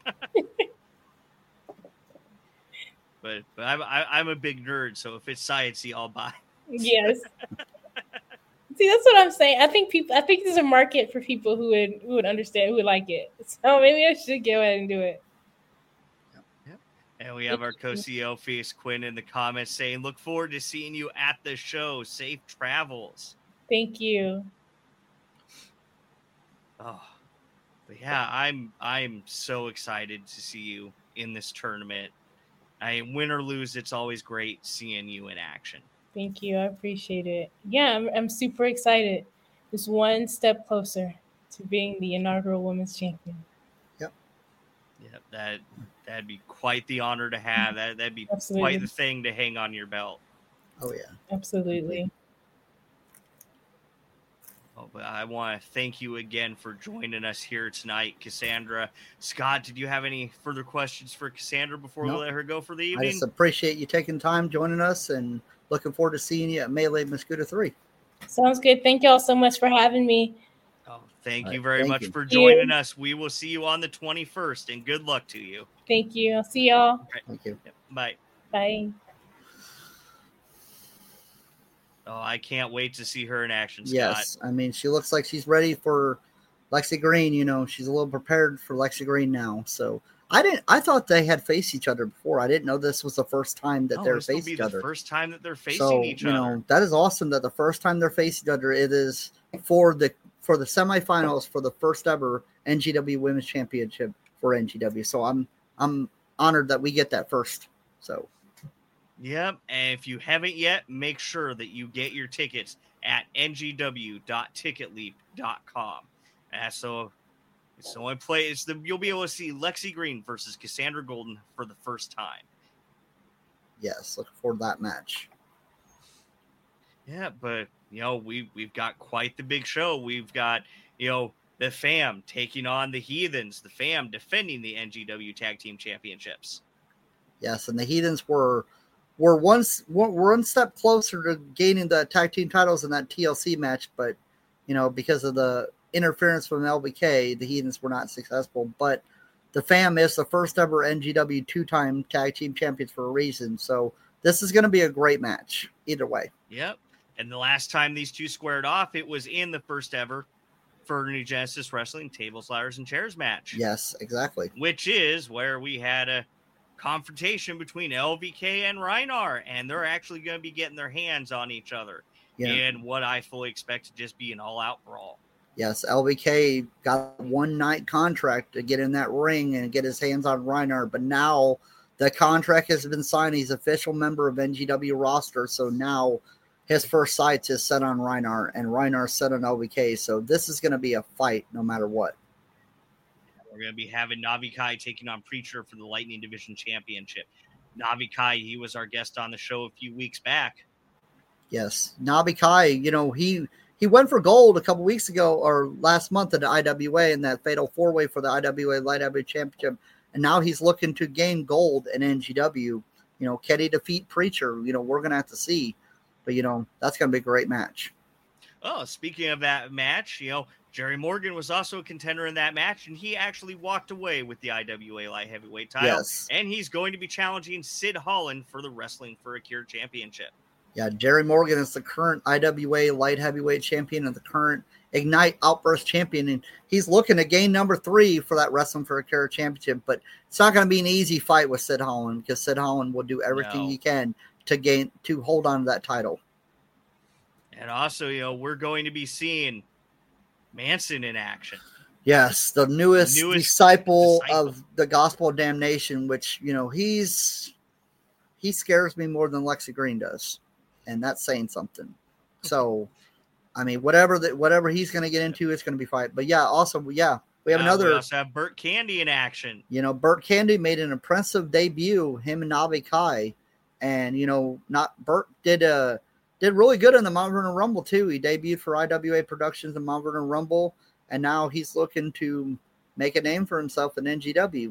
But, but I'm, I, I'm a big nerd, so if it's sciencey, I'll buy. Yes. See, that's what I'm saying. I think people. I think there's a market for people who would who would understand, who would like it. So maybe I should go ahead and do it. And we have our co-C E O, Face Quinn, in the comments saying, look forward to seeing you at the show. Safe travels. Thank you. Oh, but yeah, I'm I'm so excited to see you in this tournament. I win or lose, it's always great seeing you in action. Thank you. I appreciate it. Yeah, I'm I'm super excited. Just one step closer to being the inaugural women's champion. Yeah, that that'd be quite the honor to have. That that'd be Absolutely. quite the thing to hang on your belt. Oh yeah. Absolutely. Oh, but I want to thank you again for joining us here tonight, Cassandra. Scott, did you have any further questions for Cassandra before No. we let her go for the I evening? just appreciate you taking time joining us and looking forward to seeing you at Melee Muscuda three. Sounds good. Thank y'all so much for having me. Oh, thank All you right, very thank much you. for Thank you. joining us. We will see you on the twenty-first, and good luck to you. Thank you. I'll see y'all. Thank you. Yep, bye. Bye. Oh, I can't wait to see her in action, Scott. Yes, I mean she looks like she's ready for Lexi Green. You know, she's a little prepared for Lexi Green now. So I didn't. I thought they had faced each other before. I didn't know this was the first time that Oh, they're this will facing be each the other. first time that they're facing so each you other. know that is awesome. That the first time they're facing each other, it is for the for the semifinals for the first ever N G W Women's Championship for N G W. So I'm I'm honored that we get that first. So. Yep. And if you haven't yet, make sure that you get your tickets at n g w dot ticket leap dot com. Uh, so it's the only play. It's the you'll be able to see Lexi Green versus Cassandra Golden for the first time. Yes, looking forward to that match. Yeah, but you know we we've got quite the big show. We've got you know the Fam taking on the Heathens. The Fam defending the N G W Tag Team Championships. Yes, and the Heathens were were one one one step closer to gaining the tag team titles in that T L C match, but you know because of the interference from L B K, the Heathens were not successful. But the Fam is the first ever N G W two-time tag team champions for a reason. So this is going to be a great match either way. Yep. And the last time these two squared off, it was in the first ever for New Genesis Wrestling Tables, Ladders, and Chairs match. Yes, exactly. Which is where we had a confrontation between L V K and Reinar, and they're actually going to be getting their hands on each other Yeah. in what I fully expect to just be an all-out brawl. Yes, L V K got a one-night contract to get in that ring and get his hands on Reinar, but now the contract has been signed. He's official member of N G W roster, so now his first sights is set on Reinar, and Reinar set on L V K, so this is going to be a fight no matter what. We're going to be having Navi Kai taking on Preacher for the Lightning Division Championship. Navi Kai, he was our guest on the show a few weeks back. Yes, Navi Kai, you know, he he went for gold a couple weeks ago or last month at the I W A in that fatal four-way for the I W A Light Heavyweight Championship, and now he's looking to gain gold in N G W. You know, can he defeat Preacher? You know, we're going to have to see, but, you know, that's going to be a great match. Oh, speaking of that match, you know, Jerry Morgan was also a contender in that match, and he actually walked away with the I W A Light Heavyweight title. Yes. And he's going to be challenging Sid Holland for the Wrestling for a Cure Championship. Yeah, Jerry Morgan is the current I W A Light Heavyweight Champion and the current Ignite Outburst Champion, and he's looking to gain number three for that Wrestling for a Cure Championship, but it's not going to be an easy fight with Sid Holland because Sid Holland will do everything No. he can to gain to hold on to that title. And also, you know, we're going to be seeing Manson in action. Yes, the newest, Newest disciple, disciple. of the Gospel of Damnation, which, you know, he's he scares me more than Lexi Green does, and that's saying something. So, I mean, whatever that whatever he's going to get into, it's going to be fight. But yeah, also, yeah, we have Uh, another. We also have Burt Candy in action. You know, Burt Candy made an impressive debut, him and Navi Kai, and you know, not Burt did uh did really good in the Mount Vernon Rumble too. He debuted for I W A Productions in Mount Vernon Rumble, and now he's looking to make a name for himself in N G W.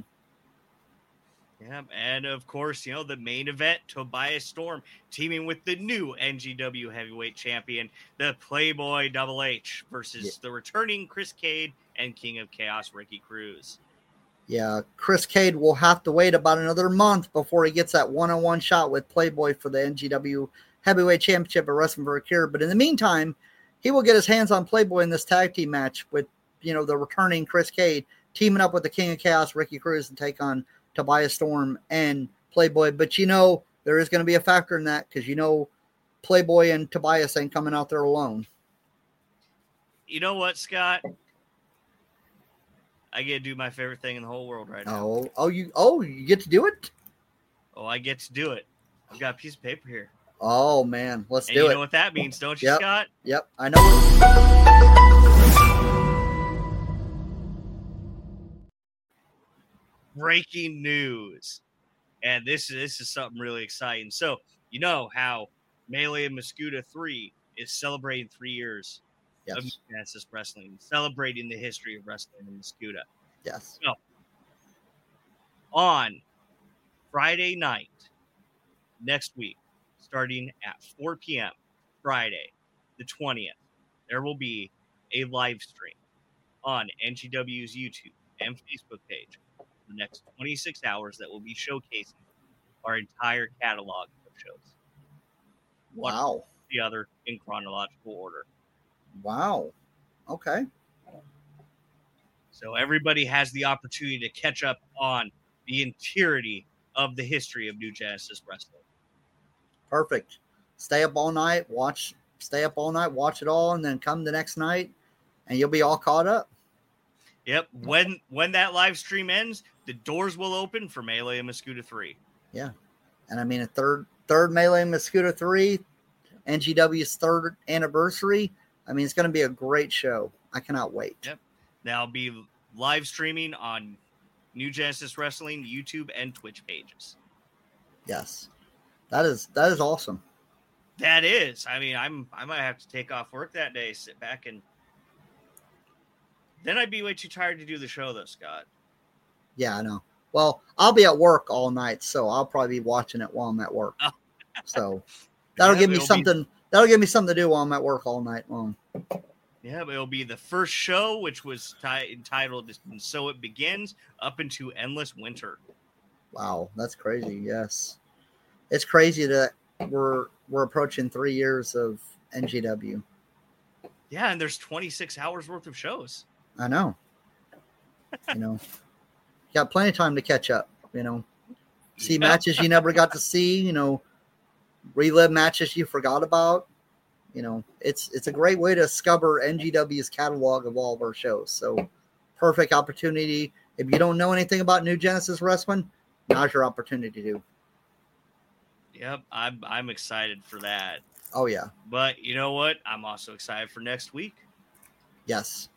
Yeah, and of course, you know, the main event, Tobias Storm teaming with the new N G W Heavyweight Champion, the Playboy Double H, versus Yeah. the returning Chris Cade and King of Chaos Ricky Cruz. Yeah, Chris Cade will have to wait about another month before he gets that one-on-one shot with Playboy for the N G W Heavyweight Championship at Wrestling for a Cure. But in the meantime, he will get his hands on Playboy in this tag team match with, you know, the returning Chris Cade teaming up with the King of Chaos, Ricky Cruz, to take on Tobias Storm and Playboy. But, you know, there is going to be a factor in that because, you know, Playboy and Tobias ain't coming out there alone. You know what, Scott? I get to do my favorite thing in the whole world right now. Oh, oh, you, oh, you get to do it? Oh, I get to do it. I've got a piece of paper here. Oh, man, let's And do you it. know what that means, don't you, Yep. Scott? Yep, I know. Breaking news. And this, this is something really exciting. So, you know how Melee and Mascuda three is celebrating three years of Yes, Genesis Wrestling, celebrating the history of wrestling in Mascuda. yes. On Friday night, next week, starting at four p.m., Friday, the twentieth, there will be a live stream on N G W's YouTube and Facebook page for the next twenty-six hours that will be showcasing our entire catalog of shows. One Wow. after the other in chronological order. Wow. Okay. So everybody has the opportunity to catch up on the entirety of the history of New Genesis Wrestling. Perfect. Stay up all night, watch, stay up all night, watch it all, and then come the next night and you'll be all caught up. Yep. When when that live stream ends, the doors will open for Melee and Mascuda three. Yeah. And I mean, a third, third Melee Mascuda three, N G W's third anniversary. I mean, it's going to be a great show. I cannot wait. Yep. That'll be live streaming on New Genesis Wrestling YouTube and Twitch pages. Yes. That is, that is awesome. That is. I mean, I'm I might have to take off work that day, sit back, and then I'd be way too tired to do the show, though, Scott. Yeah, I know. Well, I'll be at work all night, so I'll probably be watching it while I'm at work. So that'll Yeah, give me it'll be- something. That'll give me something to do while I'm at work all night long. Yeah, but it'll be the first show, which was ti- entitled "And So It Begins," up into Endless Winter. Wow, that's crazy. Yes, it's crazy that we're we're approaching three years of N G W. Yeah, and there's twenty-six hours worth of shows. I know. You know, you got plenty of time to catch up, you know, see Yeah. matches you never got to see, you know, relive matches you forgot about. You know, it's it's a great way to discover N G W's catalog of all of our shows. So perfect opportunity. If you don't know anything about New Genesis Wrestling, now's your opportunity to. Yep, I'm I'm excited for that. Oh, yeah. But you know what? I'm also excited for next week. Yes.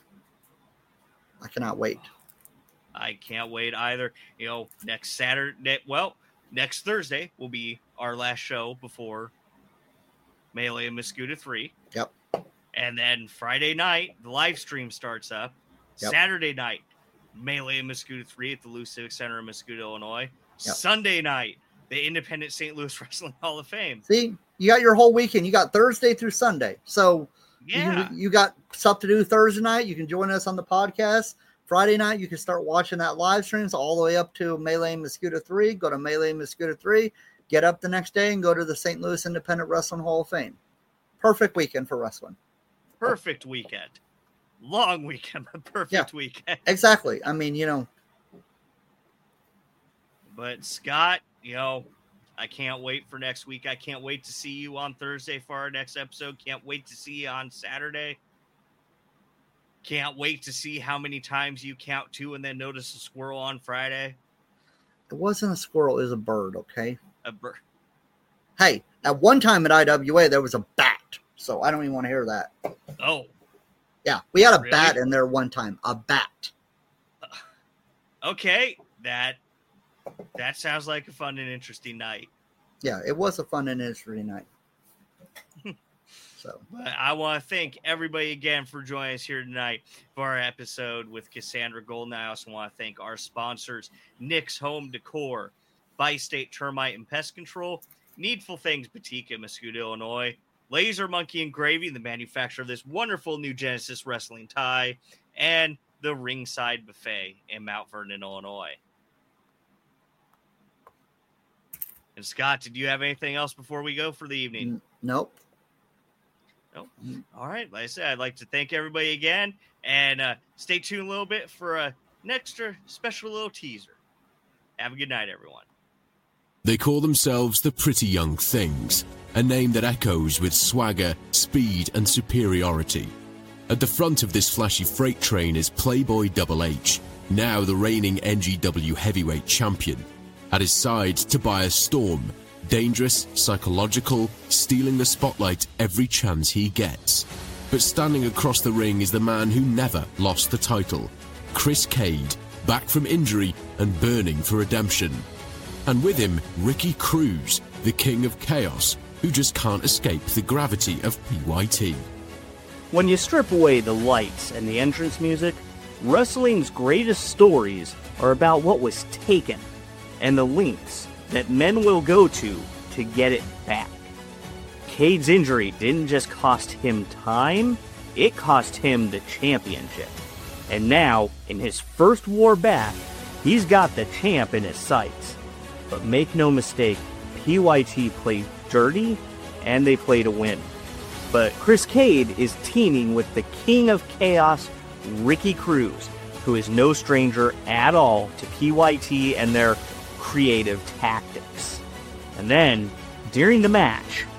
I cannot wait. I can't wait either. You know, next Saturday, well, next Thursday will be our last show before Melee and Muscuda three. Yep. And then Friday night, the live stream starts up. Yep. Saturday night, Melee and Muscuda three at the Lou Civic Center in Muscuda, Illinois. Yep. Sunday night, the Independent Saint Louis Wrestling Hall of Fame. See, you got your whole weekend. You got Thursday through Sunday. So Yeah. you, you got stuff to do Thursday night. You can join us on the podcast. Friday night, you can start watching that live streams all the way up to Melee and Muscuda three. Go to Melee and Muscuda three. Get up the next day and go to the Saint Louis Independent Wrestling Hall of Fame. Perfect weekend for wrestling. Perfect weekend. Long weekend, but perfect Yeah. weekend. Exactly. I mean, you know, But Scott, you know, I can't wait for next week. I can't wait to see you on Thursday for our next episode. Can't wait to see you on Saturday. Can't wait to see how many times you count two and then notice a squirrel on Friday. it wasn't a squirrel, it was a bird, okay? A bird. Hey, at one time at I W A, there was a bat. So I don't even want to hear that. Oh, Yeah, we had a Really? bat in there one time. A bat. okay. That that sounds like a fun and interesting night. Yeah, it was a fun and interesting night. So, But I want to thank everybody again for joining us here tonight for our episode with Cassandra Golden. I also want to thank our sponsors, Nick's Home Decor, Bi-State Termite and Pest Control, Needful Things Boutique in Muscuda, Illinois, Laser Monkey and Gravy, the manufacturer of this wonderful New Genesis wrestling tie, and the Ringside Buffet in Mount Vernon, Illinois. And Scott, did you have anything else before we go for the evening? n- nope. Nope. All right. Like I said, I'd like to thank everybody again, and uh, stay tuned a little bit for a, an extra special little teaser. Have a good night, everyone. They call themselves the Pretty Young Things, a name that echoes with swagger, speed, and superiority. At the front of this flashy freight train is Playboy Double H, now the reigning N G W heavyweight champion. At his side, Tobias Storm, dangerous, psychological, stealing the spotlight every chance he gets. But standing across the ring is the man who never lost the title, Chris Cade, back from injury and burning for redemption. And with him, Ricky Cruz, the King of Chaos, who just can't escape the gravity of P Y T. When you strip away the lights and the entrance music, wrestling's greatest stories are about what was taken and the lengths that men will go to to get it back. Cade's injury didn't just cost him time, it cost him the championship. And now, in his first war back, he's got the champ in his sights. But make no mistake, P Y T played dirty, and they play to win. But Chris Cade is teaming with the King of Chaos, Ricky Cruz, who is no stranger at all to P Y T and their creative tactics. And then, during the match,